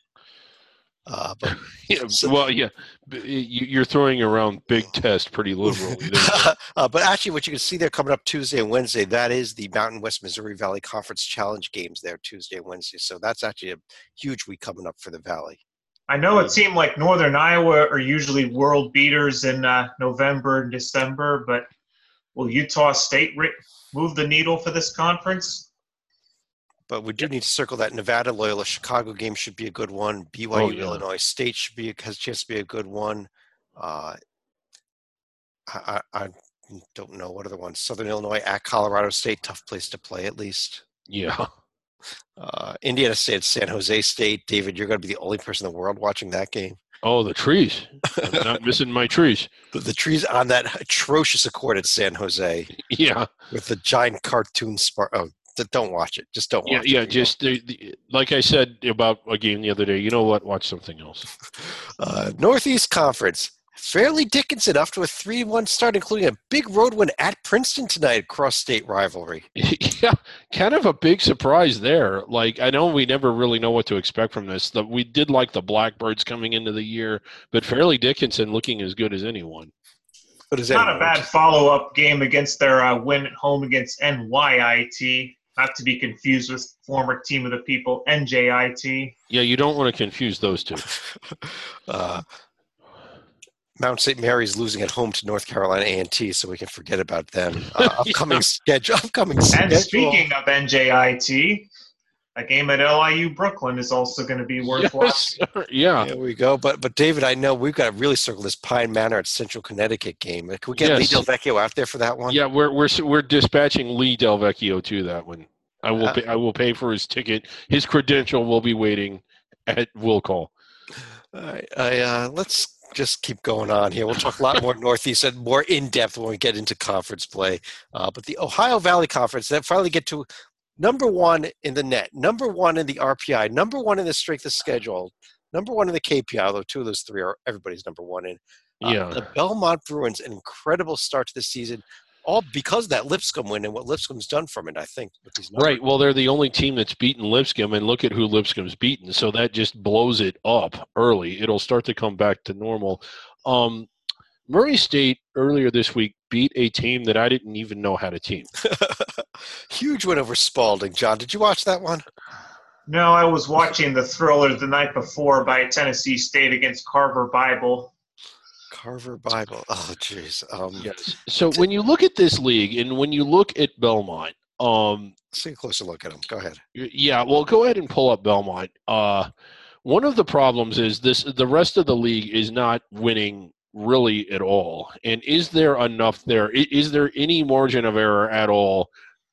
Speaker 2: You're throwing around big test pretty liberally.
Speaker 1: But actually, what you can see there coming up Tuesday and Wednesday, that is the Mountain West Missouri Valley Conference Challenge games there Tuesday and Wednesday. So that's actually a huge week coming up for the Valley.
Speaker 3: I know it seemed like Northern Iowa are usually world beaters in November and December, but will Utah State move the needle for this conference?
Speaker 1: But we do need to circle that Nevada Loyola Chicago game should be a good one. BYU Illinois State has a chance to be a good one. I don't know what other ones. Southern Illinois at Colorado State, tough place to play at least.
Speaker 2: Yeah.
Speaker 1: Indiana State, San Jose State. David, you're going to be the only person in the world watching that game.
Speaker 2: Oh, the trees! I'm not missing my trees.
Speaker 1: The trees on that atrocious court at San Jose.
Speaker 2: Yeah,
Speaker 1: with the giant cartoon don't watch it. Just don't watch it.
Speaker 2: Yeah, just like I said about a game the other day, you know what? Watch something else.
Speaker 1: Northeast Conference. Fairleigh Dickinson off to a 3-1 start, including a big road win at Princeton tonight, cross-state rivalry.
Speaker 2: Yeah, kind of a big surprise there. Like, I know we never really know what to expect from this. We did like the Blackbirds coming into the year, but Fairleigh Dickinson looking as good as anyone.
Speaker 3: It's not a bad follow-up game against their win at home against NYIT. Not to be confused with former Team of the People, NJIT.
Speaker 2: Yeah, you don't want to confuse those two.
Speaker 1: Mount St. Mary's losing at home to North Carolina A&T, so we can forget about them. Upcoming schedule. And
Speaker 3: speaking of NJIT, a game at LIU Brooklyn is also going to be worth watching.
Speaker 2: Yeah.
Speaker 1: There we go. But David, I know we've got to really circle this Pine Manor at Central Connecticut game. Can we get Lee Del Vecchio out there for that one?
Speaker 2: Yeah, we're dispatching Lee Del Vecchio to that one. I will pay for his ticket. His credential will be waiting at will call.
Speaker 1: All right. Let's just keep going on here. We'll talk a lot more Northeast and more in depth when we get into conference play. But the Ohio Valley Conference, that finally get to number one in the net, number one in the RPI, number one in the strength of schedule, number one in the KPI, although two of those three are everybody's number one in. The Belmont Bruins, an incredible start to the season, all because of that Lipscomb win and what Lipscomb's done from it, I think. With these
Speaker 2: right. Well, they're the only team that's beaten Lipscomb, and look at who Lipscomb's beaten. So that just blows it up early. It'll start to come back to normal. Murray State earlier this week beat a team that I didn't even know had a team.
Speaker 1: Huge win over Spalding. John, did you watch that one?
Speaker 3: No, I was watching the thriller the night before by Tennessee State against Carver Bible.
Speaker 1: Carver Bible. Oh, jeez.
Speaker 2: Yes. So when you look at this league and when you look at Belmont,
Speaker 1: let's take a closer look at them. Go ahead.
Speaker 2: Yeah, well, go ahead and pull up Belmont. One of the problems is the rest of the league is not winning really at all. And is there enough there? Is there any margin of error at all?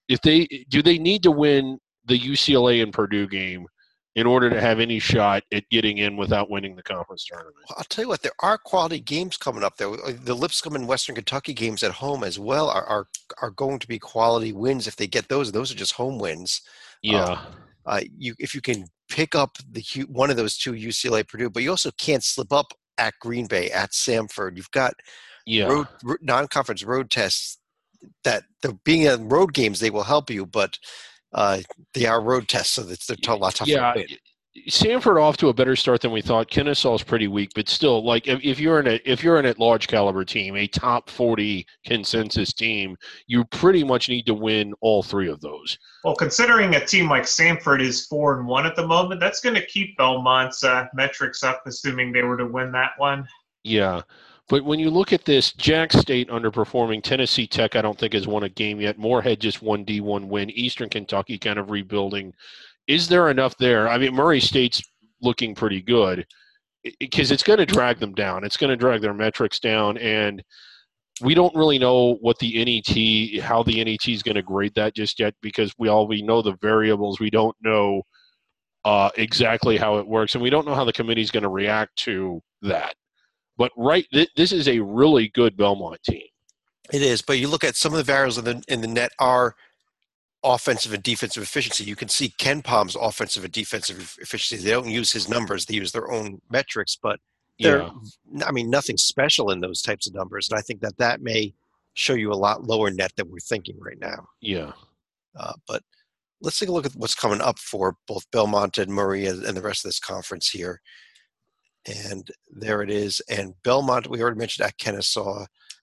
Speaker 2: Do they need to win the UCLA and Purdue game in order to have any shot at getting in without winning the conference tournament?
Speaker 1: Well, I'll tell you what, there are quality games coming up there. The Lipscomb and Western Kentucky games at home as well are going to be quality wins if they get those. Those are just home wins.
Speaker 2: Yeah.
Speaker 1: If you can pick up one of those two, UCLA, Purdue, but you also can't slip up at Green Bay, at Samford. You've got non-conference road tests that being in road games, they will help you, but they are road tests, so they're a lot tougher to win.
Speaker 2: Sanford off to a better start than we thought. Kennesaw's pretty weak, but still, like if you're an at-large caliber team, a top 40 consensus team, you pretty much need to win all three of those.
Speaker 3: Well, considering a team like Sanford is 4-1 at the moment, that's going to keep Belmont's metrics up, assuming they were to win that one.
Speaker 2: Yeah. But when you look at this, Jack State underperforming. Tennessee Tech, I don't think, has won a game yet. Moorhead just won D1 win. Eastern Kentucky kind of rebuilding. Is there enough there? I mean, Murray State's looking pretty good because it's going to drag them down. It's going to drag their metrics down. And we don't really know what the NET, how the NET is going to grade that just yet because we know the variables. We don't know exactly how it works. And we don't know how the committee is going to react to that. But this is a really good Belmont team.
Speaker 1: It is, but you look at some of the variables in the net are offensive and defensive efficiency. You can see KenPom's offensive and defensive efficiency. They don't use his numbers; they use their own metrics. But they're, I mean, nothing special in those types of numbers. And I think that may show you a lot lower net than we're thinking right now.
Speaker 2: Yeah.
Speaker 1: But let's take a look at what's coming up for both Belmont and Murray and the rest of this conference here. And there it is. And Belmont, we already mentioned at Kennesaw.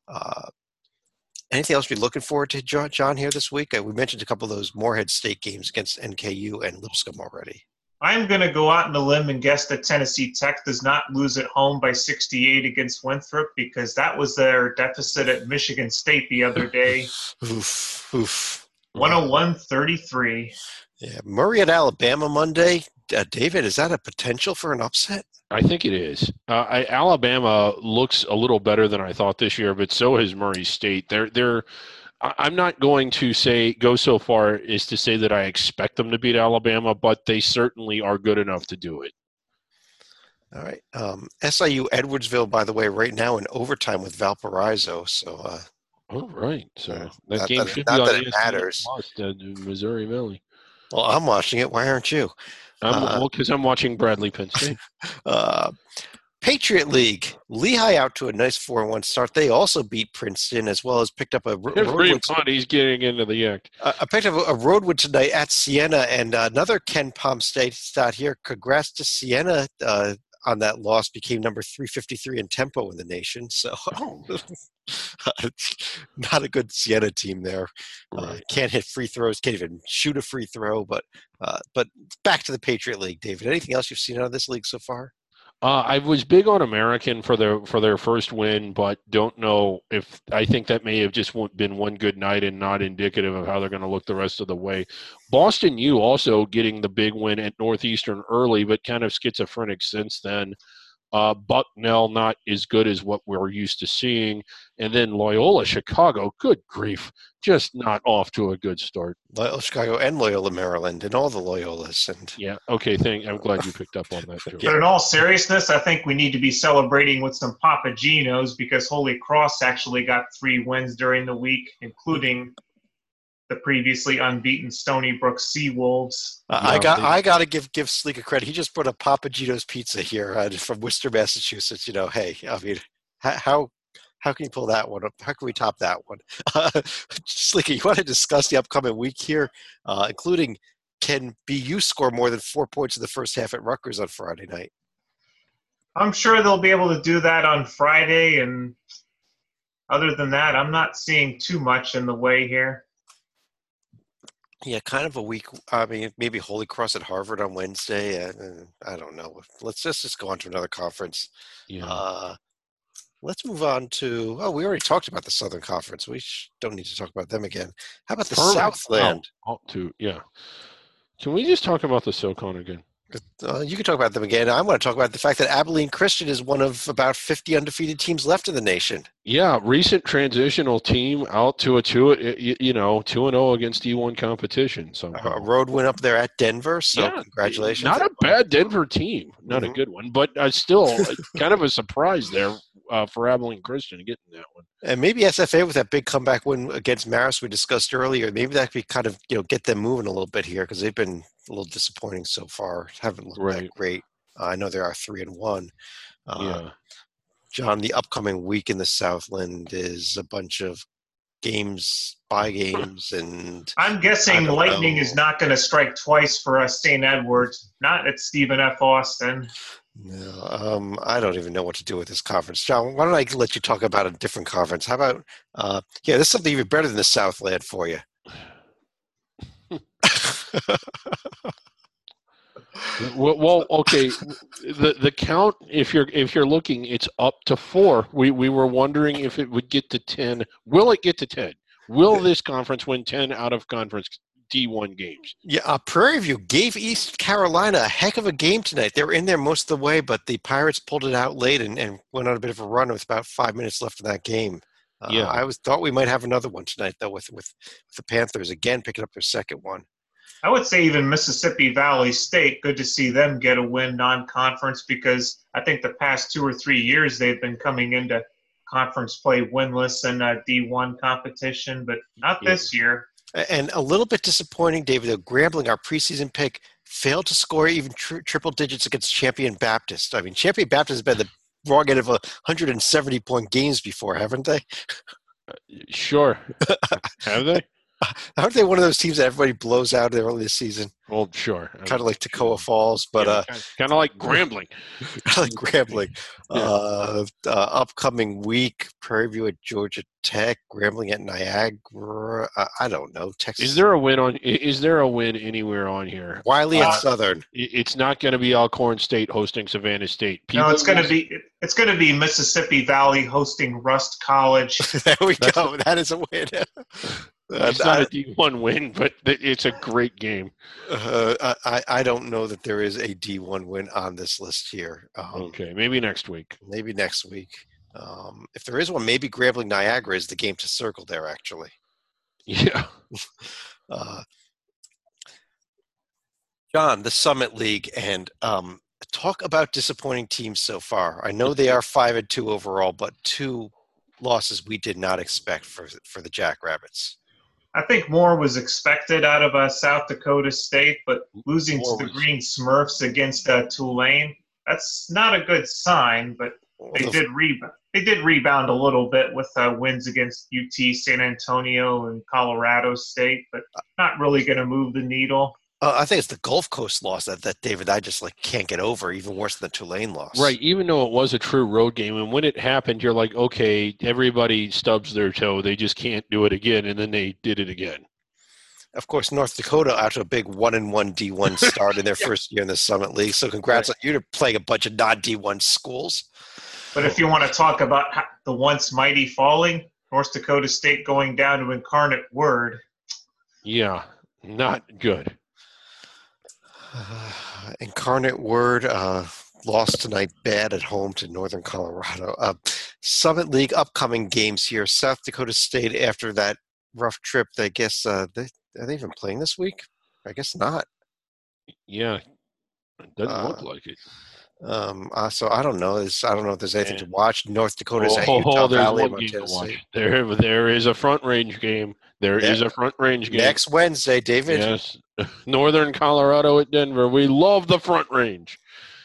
Speaker 1: Anything else we're looking forward to, John, here this week? We mentioned a couple of those Moorhead State games against NKU and Lipscomb already.
Speaker 3: I'm going to go out on a limb and guess that Tennessee Tech does not lose at home by 68 against Winthrop because that was their deficit at Michigan State the other day.
Speaker 1: Oof.
Speaker 3: 101-33.
Speaker 1: Yeah, Murray at Alabama Monday. David, is that a potential for an upset?
Speaker 2: I think it is. Alabama looks a little better than I thought this year, but so has Murray State. I'm not going to go so far as to say that I expect them to beat Alabama, but they certainly are good enough to do it.
Speaker 1: All right. SIU Edwardsville, by the way, right now in overtime with Valparaiso. So.
Speaker 2: Oh, right. So that game should be on
Speaker 1: that it matters.
Speaker 2: Missouri Valley.
Speaker 1: Well, I'm watching it. Why aren't you?
Speaker 2: Because I'm watching Bradley Penn State.
Speaker 1: Patriot League, Lehigh out to a nice 4-1 start. They also beat Princeton as well as picked up a road win.
Speaker 2: He's getting into the act.
Speaker 1: I picked up a road win tonight at Siena, and another KenPom stat here. Congrats to Siena on that loss. Became number 353 in tempo in the nation. So not a good Siena team there.
Speaker 2: Right.
Speaker 1: Can't hit free throws. Can't even shoot a free throw. But back to the Patriot League, David. Anything else you've seen out of this league so far?
Speaker 2: I was big on American for their first win, but don't know if I think that may have just been one good night and not indicative of how they're going to look the rest of the way. Boston U also getting the big win at Northeastern early, but kind of schizophrenic since then. Bucknell not as good as what we're used to seeing. And then Loyola Chicago, good grief, just not off to a good start.
Speaker 1: Loyola Chicago and Loyola Maryland and all the Loyolas.
Speaker 2: Yeah, okay, I'm glad you picked up on that, Joe.
Speaker 3: But in all seriousness, I think we need to be celebrating with some Papa Gino's because Holy Cross actually got 3 wins during the week, including the previously unbeaten Stony Brook Seawolves.
Speaker 1: I got to give Sleek a credit. He just brought a Papa Gino's pizza here from Worcester, Massachusetts. Hey, I mean, how can you pull that one up? How can we top that one? Sleeky, you want to discuss the upcoming week here, including can BU score more than 4 points in the first half at Rutgers on Friday night?
Speaker 3: I'm sure they'll be able to do that on Friday, and other than that, I'm not seeing too much in the way here.
Speaker 1: Yeah, kind of a week. I mean, maybe Holy Cross at Harvard on Wednesday. I don't know. Let's just go on to another conference.
Speaker 2: Yeah.
Speaker 1: Let's move on to. Oh, we already talked about the Southern Conference. We don't need to talk about them again. How about the Southland?
Speaker 2: Yeah. Can we just talk about the SoCon again?
Speaker 1: You can talk about them again. I want to talk about the fact that Abilene Christian is one of about 50 undefeated teams left in the nation.
Speaker 2: Yeah, recent transitional team out to a 2-0 against D1 competition. So
Speaker 1: a road win up there at Denver. So congratulations.
Speaker 2: Not a bad Denver team. Not a good one, but still kind of a surprise there for Abilene Christian getting that one.
Speaker 1: And maybe SFA with that big comeback win against Marist we discussed earlier, maybe that could be kind of get them moving a little bit here because they've been a little disappointing so far. Haven't looked that great. I know they are 3-1.
Speaker 2: Yeah.
Speaker 1: John, the upcoming week in the Southland is a bunch of games by games, and
Speaker 3: I'm guessing lightning is not going to strike twice for St. Edwards, not at Stephen F. Austin.
Speaker 1: No, I don't even know what to do with this conference. John, why don't I let you talk about a different conference? How about, this is something even better than the Southland for you.
Speaker 2: Well, okay. The count, if you're looking, it's up to 4. We were wondering if it would get to 10. Will it get to 10? Will this conference win 10 out of conference D1 games?
Speaker 1: Yeah, Prairie View gave East Carolina a heck of a game tonight. They were in there most of the way, but the Pirates pulled it out late and went on a bit of a run with about 5 minutes left in that game. I thought we might have another one tonight, though, with the Panthers again picking up their second one.
Speaker 3: I would say even Mississippi Valley State, good to see them get a win non-conference, because I think the past 2 or 3 years they've been coming into conference play winless in D1 competition, but not this year.
Speaker 1: And a little bit disappointing, David, though, Grambling, our preseason pick, failed to score even triple digits against Champion Baptist. I mean, Champion Baptist has been the wrong end of 170-point games before, haven't they?
Speaker 2: Sure. Have they?
Speaker 1: Aren't they one of those teams that everybody blows out early this season?
Speaker 2: Well, sure.
Speaker 1: Kind of like Toccoa Falls, but
Speaker 2: kind of like Grambling.
Speaker 1: Like Grambling. Upcoming week, Prairie View at Georgia Tech, Grambling at Niagara. I don't know. Texas.
Speaker 2: Is there a win anywhere on here?
Speaker 1: Wiley at Southern.
Speaker 2: It's not going to be Alcorn State hosting Savannah State.
Speaker 3: No, it's going to be Mississippi Valley hosting Rust College.
Speaker 1: There we go. That is a win.
Speaker 2: It's not a D1 win, but it's a great game.
Speaker 1: I don't know that there is a D1 win on this list here.
Speaker 2: Okay, maybe next week.
Speaker 1: If there is one, maybe Grambling Niagara is the game to circle there, actually.
Speaker 2: Yeah.
Speaker 1: John, the Summit League, and talk about disappointing teams so far. I know they are 5-2 overall, but 2 losses we did not expect for the Jackrabbits.
Speaker 3: I think more was expected out of South Dakota State, but losing to the Green Smurfs against Tulane, that's not a good sign, but they did rebound a little bit with wins against UT, San Antonio, and Colorado State, but not really going to move the needle.
Speaker 1: I think it's the Gulf Coast loss that David, I just can't get over, even worse than the Tulane loss.
Speaker 2: Right, even though it was a true road game, and when it happened, you're like, okay, everybody stubs their toe, they just can't do it again, and then they did it again.
Speaker 1: Of course, North Dakota after a big 1-1 D1 start in their first year in the Summit League, so congrats on you to playing a bunch of non-D1 schools.
Speaker 3: But if you want to talk about the once mighty falling, North Dakota State going down to Incarnate Word.
Speaker 2: Yeah, not good.
Speaker 1: Incarnate Word lost tonight bad at home to Northern Colorado. Summit League upcoming games here. South Dakota State after that rough trip, I guess are they even playing this week? I guess not.
Speaker 2: Yeah, it doesn't look like it.
Speaker 1: So I don't know. I don't know if there's anything to watch. North Dakota's at Utah Valley, Montana State.
Speaker 2: There is a Front Range game. There is a Front Range game
Speaker 1: next Wednesday, David.
Speaker 2: Yes, Northern Colorado at Denver. We love the Front Range.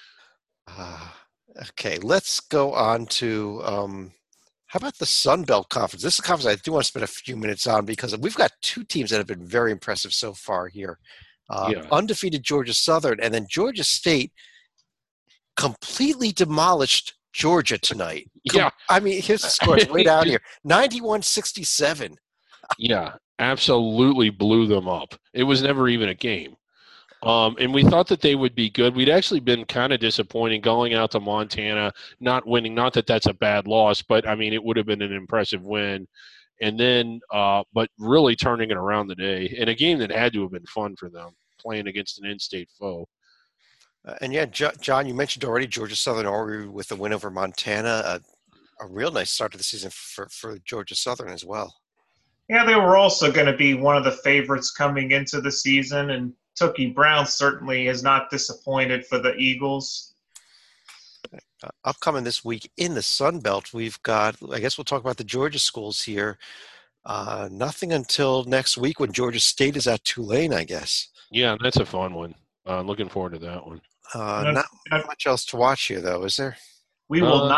Speaker 1: Okay, let's go on to how about the Sun Belt Conference? This is a conference I do want to spend a few minutes on because we've got 2 teams that have been very impressive so far here. Undefeated Georgia Southern, and then Georgia State completely demolished Georgia tonight.
Speaker 2: Yeah.
Speaker 1: I mean, here's the score. It's way down here. 91-67.
Speaker 2: Yeah, absolutely blew them up. It was never even a game. And we thought that they would be good. We'd actually been kind of disappointed going out to Montana, not winning. Not that that's a bad loss, but, I mean, it would have been an impressive win. And then but really turning it around the day in a game that had to have been fun for them, playing against an in-state foe.
Speaker 1: And yeah, John, you mentioned already Georgia Southern already with the win over Montana. A real nice start to the season for Georgia Southern as well.
Speaker 3: Yeah, they were also going to be one of the favorites coming into the season, and Tookie Brown certainly has not disappointed for the Eagles.
Speaker 1: Upcoming this week in the Sun Belt, we've got, I guess we'll talk about the Georgia schools here. Nothing until next week when Georgia State is at Tulane, I guess.
Speaker 2: Yeah, that's a fun one. Looking forward to that one.
Speaker 1: Not much else to watch here, though, is there?
Speaker 3: We will not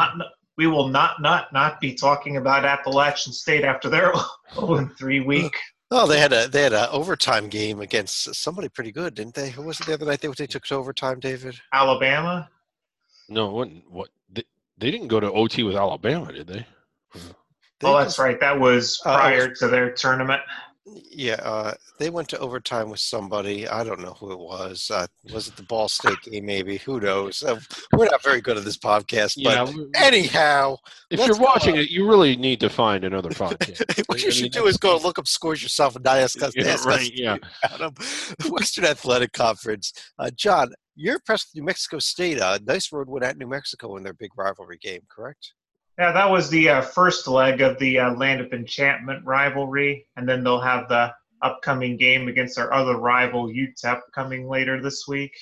Speaker 3: we will not be talking about Appalachian State after their 0-3 week.
Speaker 1: Oh, they had a overtime game against somebody pretty good, didn't they? Who was it the other night they took to overtime, David?
Speaker 3: Alabama?
Speaker 2: No, what they didn't go to OT with Alabama, did they?
Speaker 3: That's right. That was prior to their tournament.
Speaker 1: Yeah, they went to overtime with somebody. I don't know who it was. Was it the Ball State game, maybe? Who knows? We're not very good at this podcast. But anyhow.
Speaker 2: If you're watching it, you really need to find another podcast.
Speaker 1: What you should do is go look up scores yourself and not ask us. Western Athletic Conference. John, you're impressed with New Mexico State. Nice road win at New Mexico in their big rivalry game, correct?
Speaker 3: Yeah, that was the first leg of the Land of Enchantment rivalry, and then they'll have the upcoming game against their other rival, UTEP, coming later this week.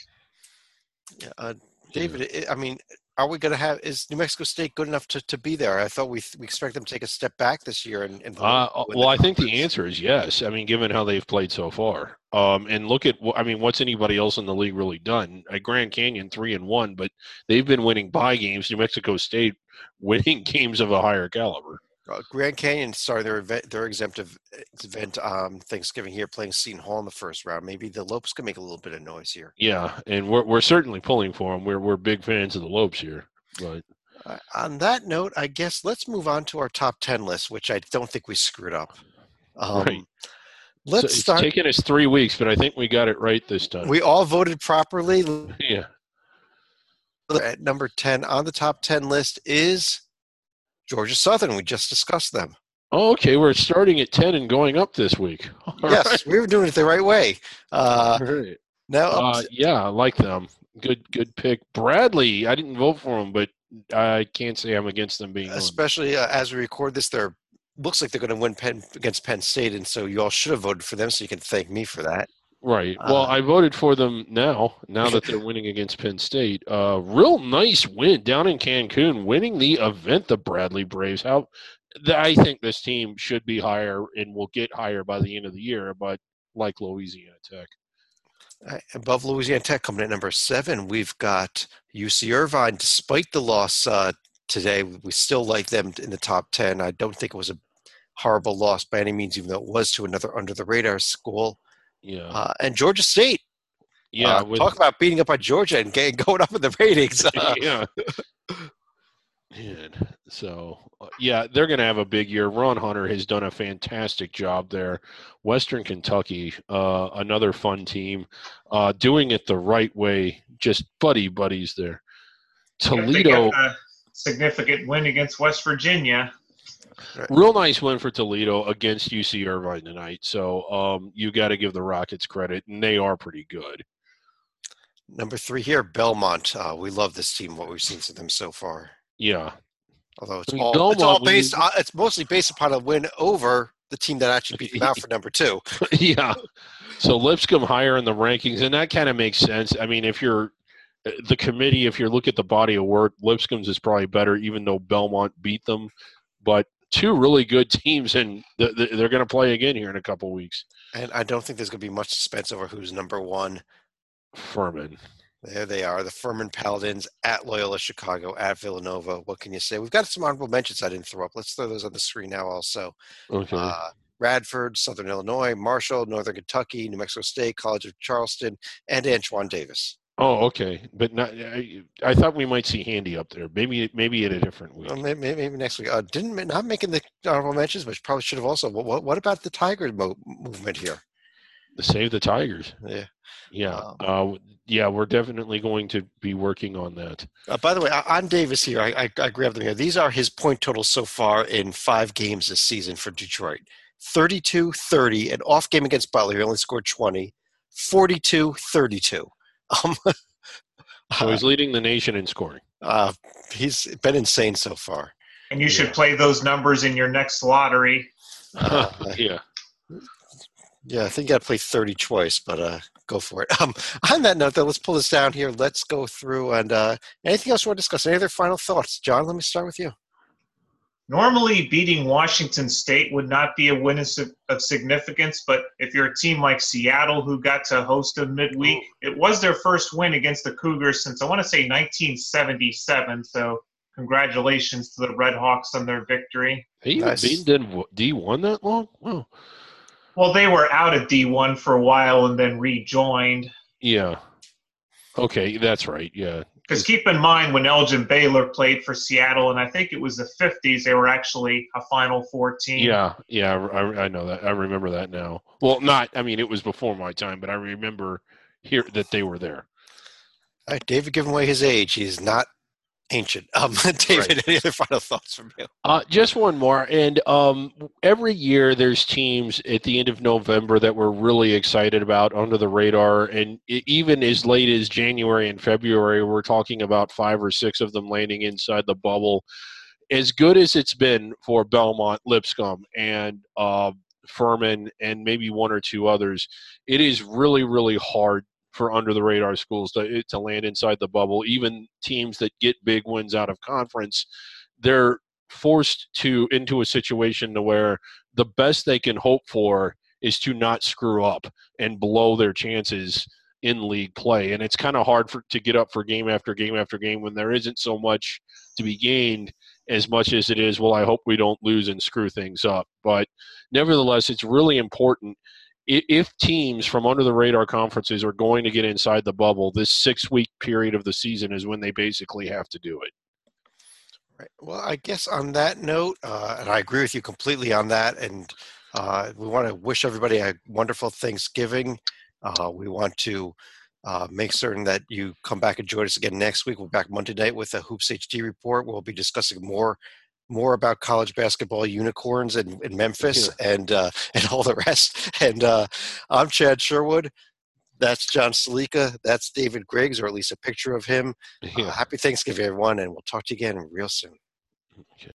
Speaker 1: David, I mean, are we going to have – is New Mexico State good enough to be there? I thought we expect them to take a step back this year.
Speaker 2: I think the answer is yes. I mean, given how they've played so far. And look at – I mean, what's anybody else in the league really done? At Grand Canyon, 3-1, but they've been winning bye games. New Mexico State winning games of a higher caliber.
Speaker 1: Grand Canyon started their exempt event Thanksgiving here, playing Seton Hall in the first round. Maybe the Lopes can make a little bit of noise here.
Speaker 2: Yeah, and we're certainly pulling for them. We're big fans of the Lopes here. But
Speaker 1: on that note, I guess let's move on to our top 10 list, which I don't think we screwed up.
Speaker 2: Right.
Speaker 1: Let's start.
Speaker 2: It's taken us 3 weeks, but I think we got it right this time.
Speaker 1: We all voted properly.
Speaker 2: Yeah.
Speaker 1: At number 10 on the top 10 list is Georgia Southern. We just discussed them.
Speaker 2: Oh, okay. We're starting at 10 and going up this week.
Speaker 1: Yes, we were doing it the right way.
Speaker 2: Right.
Speaker 1: Now,
Speaker 2: yeah, I like them. Good pick. Bradley, I didn't vote for him, but I can't say I'm against them being
Speaker 1: especially as we record this. Looks like they're going to win against Penn State, and so you all should have voted for them, so you can thank me for that.
Speaker 2: Right. Well, I voted for them now that they're winning against Penn State. Real nice win down in Cancun, winning the event, the Bradley Braves. I think this team should be higher and will get higher by the end of the year, but like Louisiana Tech.
Speaker 1: Above Louisiana Tech, coming at number 7, we've got UC Irvine. Despite the loss today, we still like them in the top 10. I don't think it was a horrible loss by any means, even though it was to another under-the-radar school.
Speaker 2: Yeah.
Speaker 1: And Georgia State.
Speaker 2: Yeah.
Speaker 1: Talk about beating up on Georgia and going up in the ratings.
Speaker 2: Yeah. Man. So, they're going to have a big year. Ron Hunter has done a fantastic job there. Western Kentucky, another fun team, doing it the right way. Just buddies there. Toledo.
Speaker 3: A significant win against West Virginia.
Speaker 2: Real nice win for Toledo against UC Irvine tonight. So you got to give the Rockets credit, and they are pretty good.
Speaker 1: Number 3 here, Belmont. We love this team, what we've seen from them so far.
Speaker 2: Yeah.
Speaker 1: Although it's mostly based upon a win over the team that actually beat them out for number 2.
Speaker 2: Yeah. So Lipscomb higher in the rankings, and that kind of makes sense. I mean, if you're the committee, if you look at the body of work, Lipscomb's is probably better, even though Belmont beat them. But 2 really good teams, and they're going to play again here in a couple weeks.
Speaker 1: And I don't think there's going to be much suspense over who's number 1.
Speaker 2: Furman.
Speaker 1: There they are, the Furman Paladins at Loyola Chicago, at Villanova. What can you say? We've got some honorable mentions I didn't throw up. Let's throw those on the screen now also.
Speaker 2: Okay.
Speaker 1: Radford, Southern Illinois, Marshall, Northern Kentucky, New Mexico State, College of Charleston, and Antoine Davis.
Speaker 2: Oh, okay. But not, I thought we might see Handy up there. Maybe in a different week.
Speaker 1: Well, maybe next week. Not making the honorable mentions, but probably should have also. What about the Tiger movement here?
Speaker 2: To save the Tigers.
Speaker 1: Yeah.
Speaker 2: Yeah. We're definitely going to be working on that.
Speaker 1: By the way, on Davis here, I grabbed them here. These are his point totals so far in 5 games this season for Detroit. 32, 30, an off game against Butler. He only scored 20. 42, 32.
Speaker 2: So he's leading the nation in scoring.
Speaker 1: He's been insane so far.
Speaker 3: And you should play those numbers in your next lottery.
Speaker 2: Yeah.
Speaker 1: Yeah, I think you got to play 30 twice, but go for it. On that note, though, let's pull this down here. Let's go through. And anything else you want to discuss? Any other final thoughts? John, let me start with you.
Speaker 3: Normally, beating Washington State would not be a win of significance, but if you're a team like Seattle who got to host them midweek, it was their first win against the Cougars since, I want to say, 1977. So congratulations to the Red Hawks on their victory.
Speaker 2: They even been D1 that long? Wow.
Speaker 3: Well, they were out of D1 for a while and then rejoined.
Speaker 2: Yeah. Okay, that's right. Yeah.
Speaker 3: Because keep in mind, when Elgin Baylor played for Seattle, and I think it was the 50s, they were actually a Final Four team.
Speaker 2: Yeah, I know that. I remember that now. Well, it was before my time, but I remember that they were there.
Speaker 1: All right, David, giving away his age. He's not ancient. David, right. Any other final thoughts from you?
Speaker 2: Just one more. And every year there's teams at the end of November that we're really excited about under the radar. And even as late as January and February, we're talking about 5 or 6 of them landing inside the bubble. As good as it's been for Belmont, Lipscomb, and Furman, and maybe 1 or 2 others, it is really, really hard for under-the-radar schools to land inside the bubble. Even teams that get big wins out of conference, they're forced into a situation to where the best they can hope for is to not screw up and blow their chances in league play. And it's kind of hard to get up for game after game after game when there isn't so much to be gained as much as it is, well, I hope we don't lose and screw things up. But nevertheless, it's really important. If teams from under-the-radar conferences are going to get inside the bubble, this 6-week period of the season is when they basically have to do it.
Speaker 1: Right. Well, I guess on that note, and I agree with you completely on that, and we want to wish everybody a wonderful Thanksgiving. We want to make certain that you come back and join us again next week. We're back Monday night with a Hoops HD report. We'll be discussing more about college basketball unicorns in Memphis and all the rest. And I'm Chad Sherwood. That's John Salika. That's David Griggs, or at least a picture of him. Happy Thanksgiving, everyone, and we'll talk to you again real soon.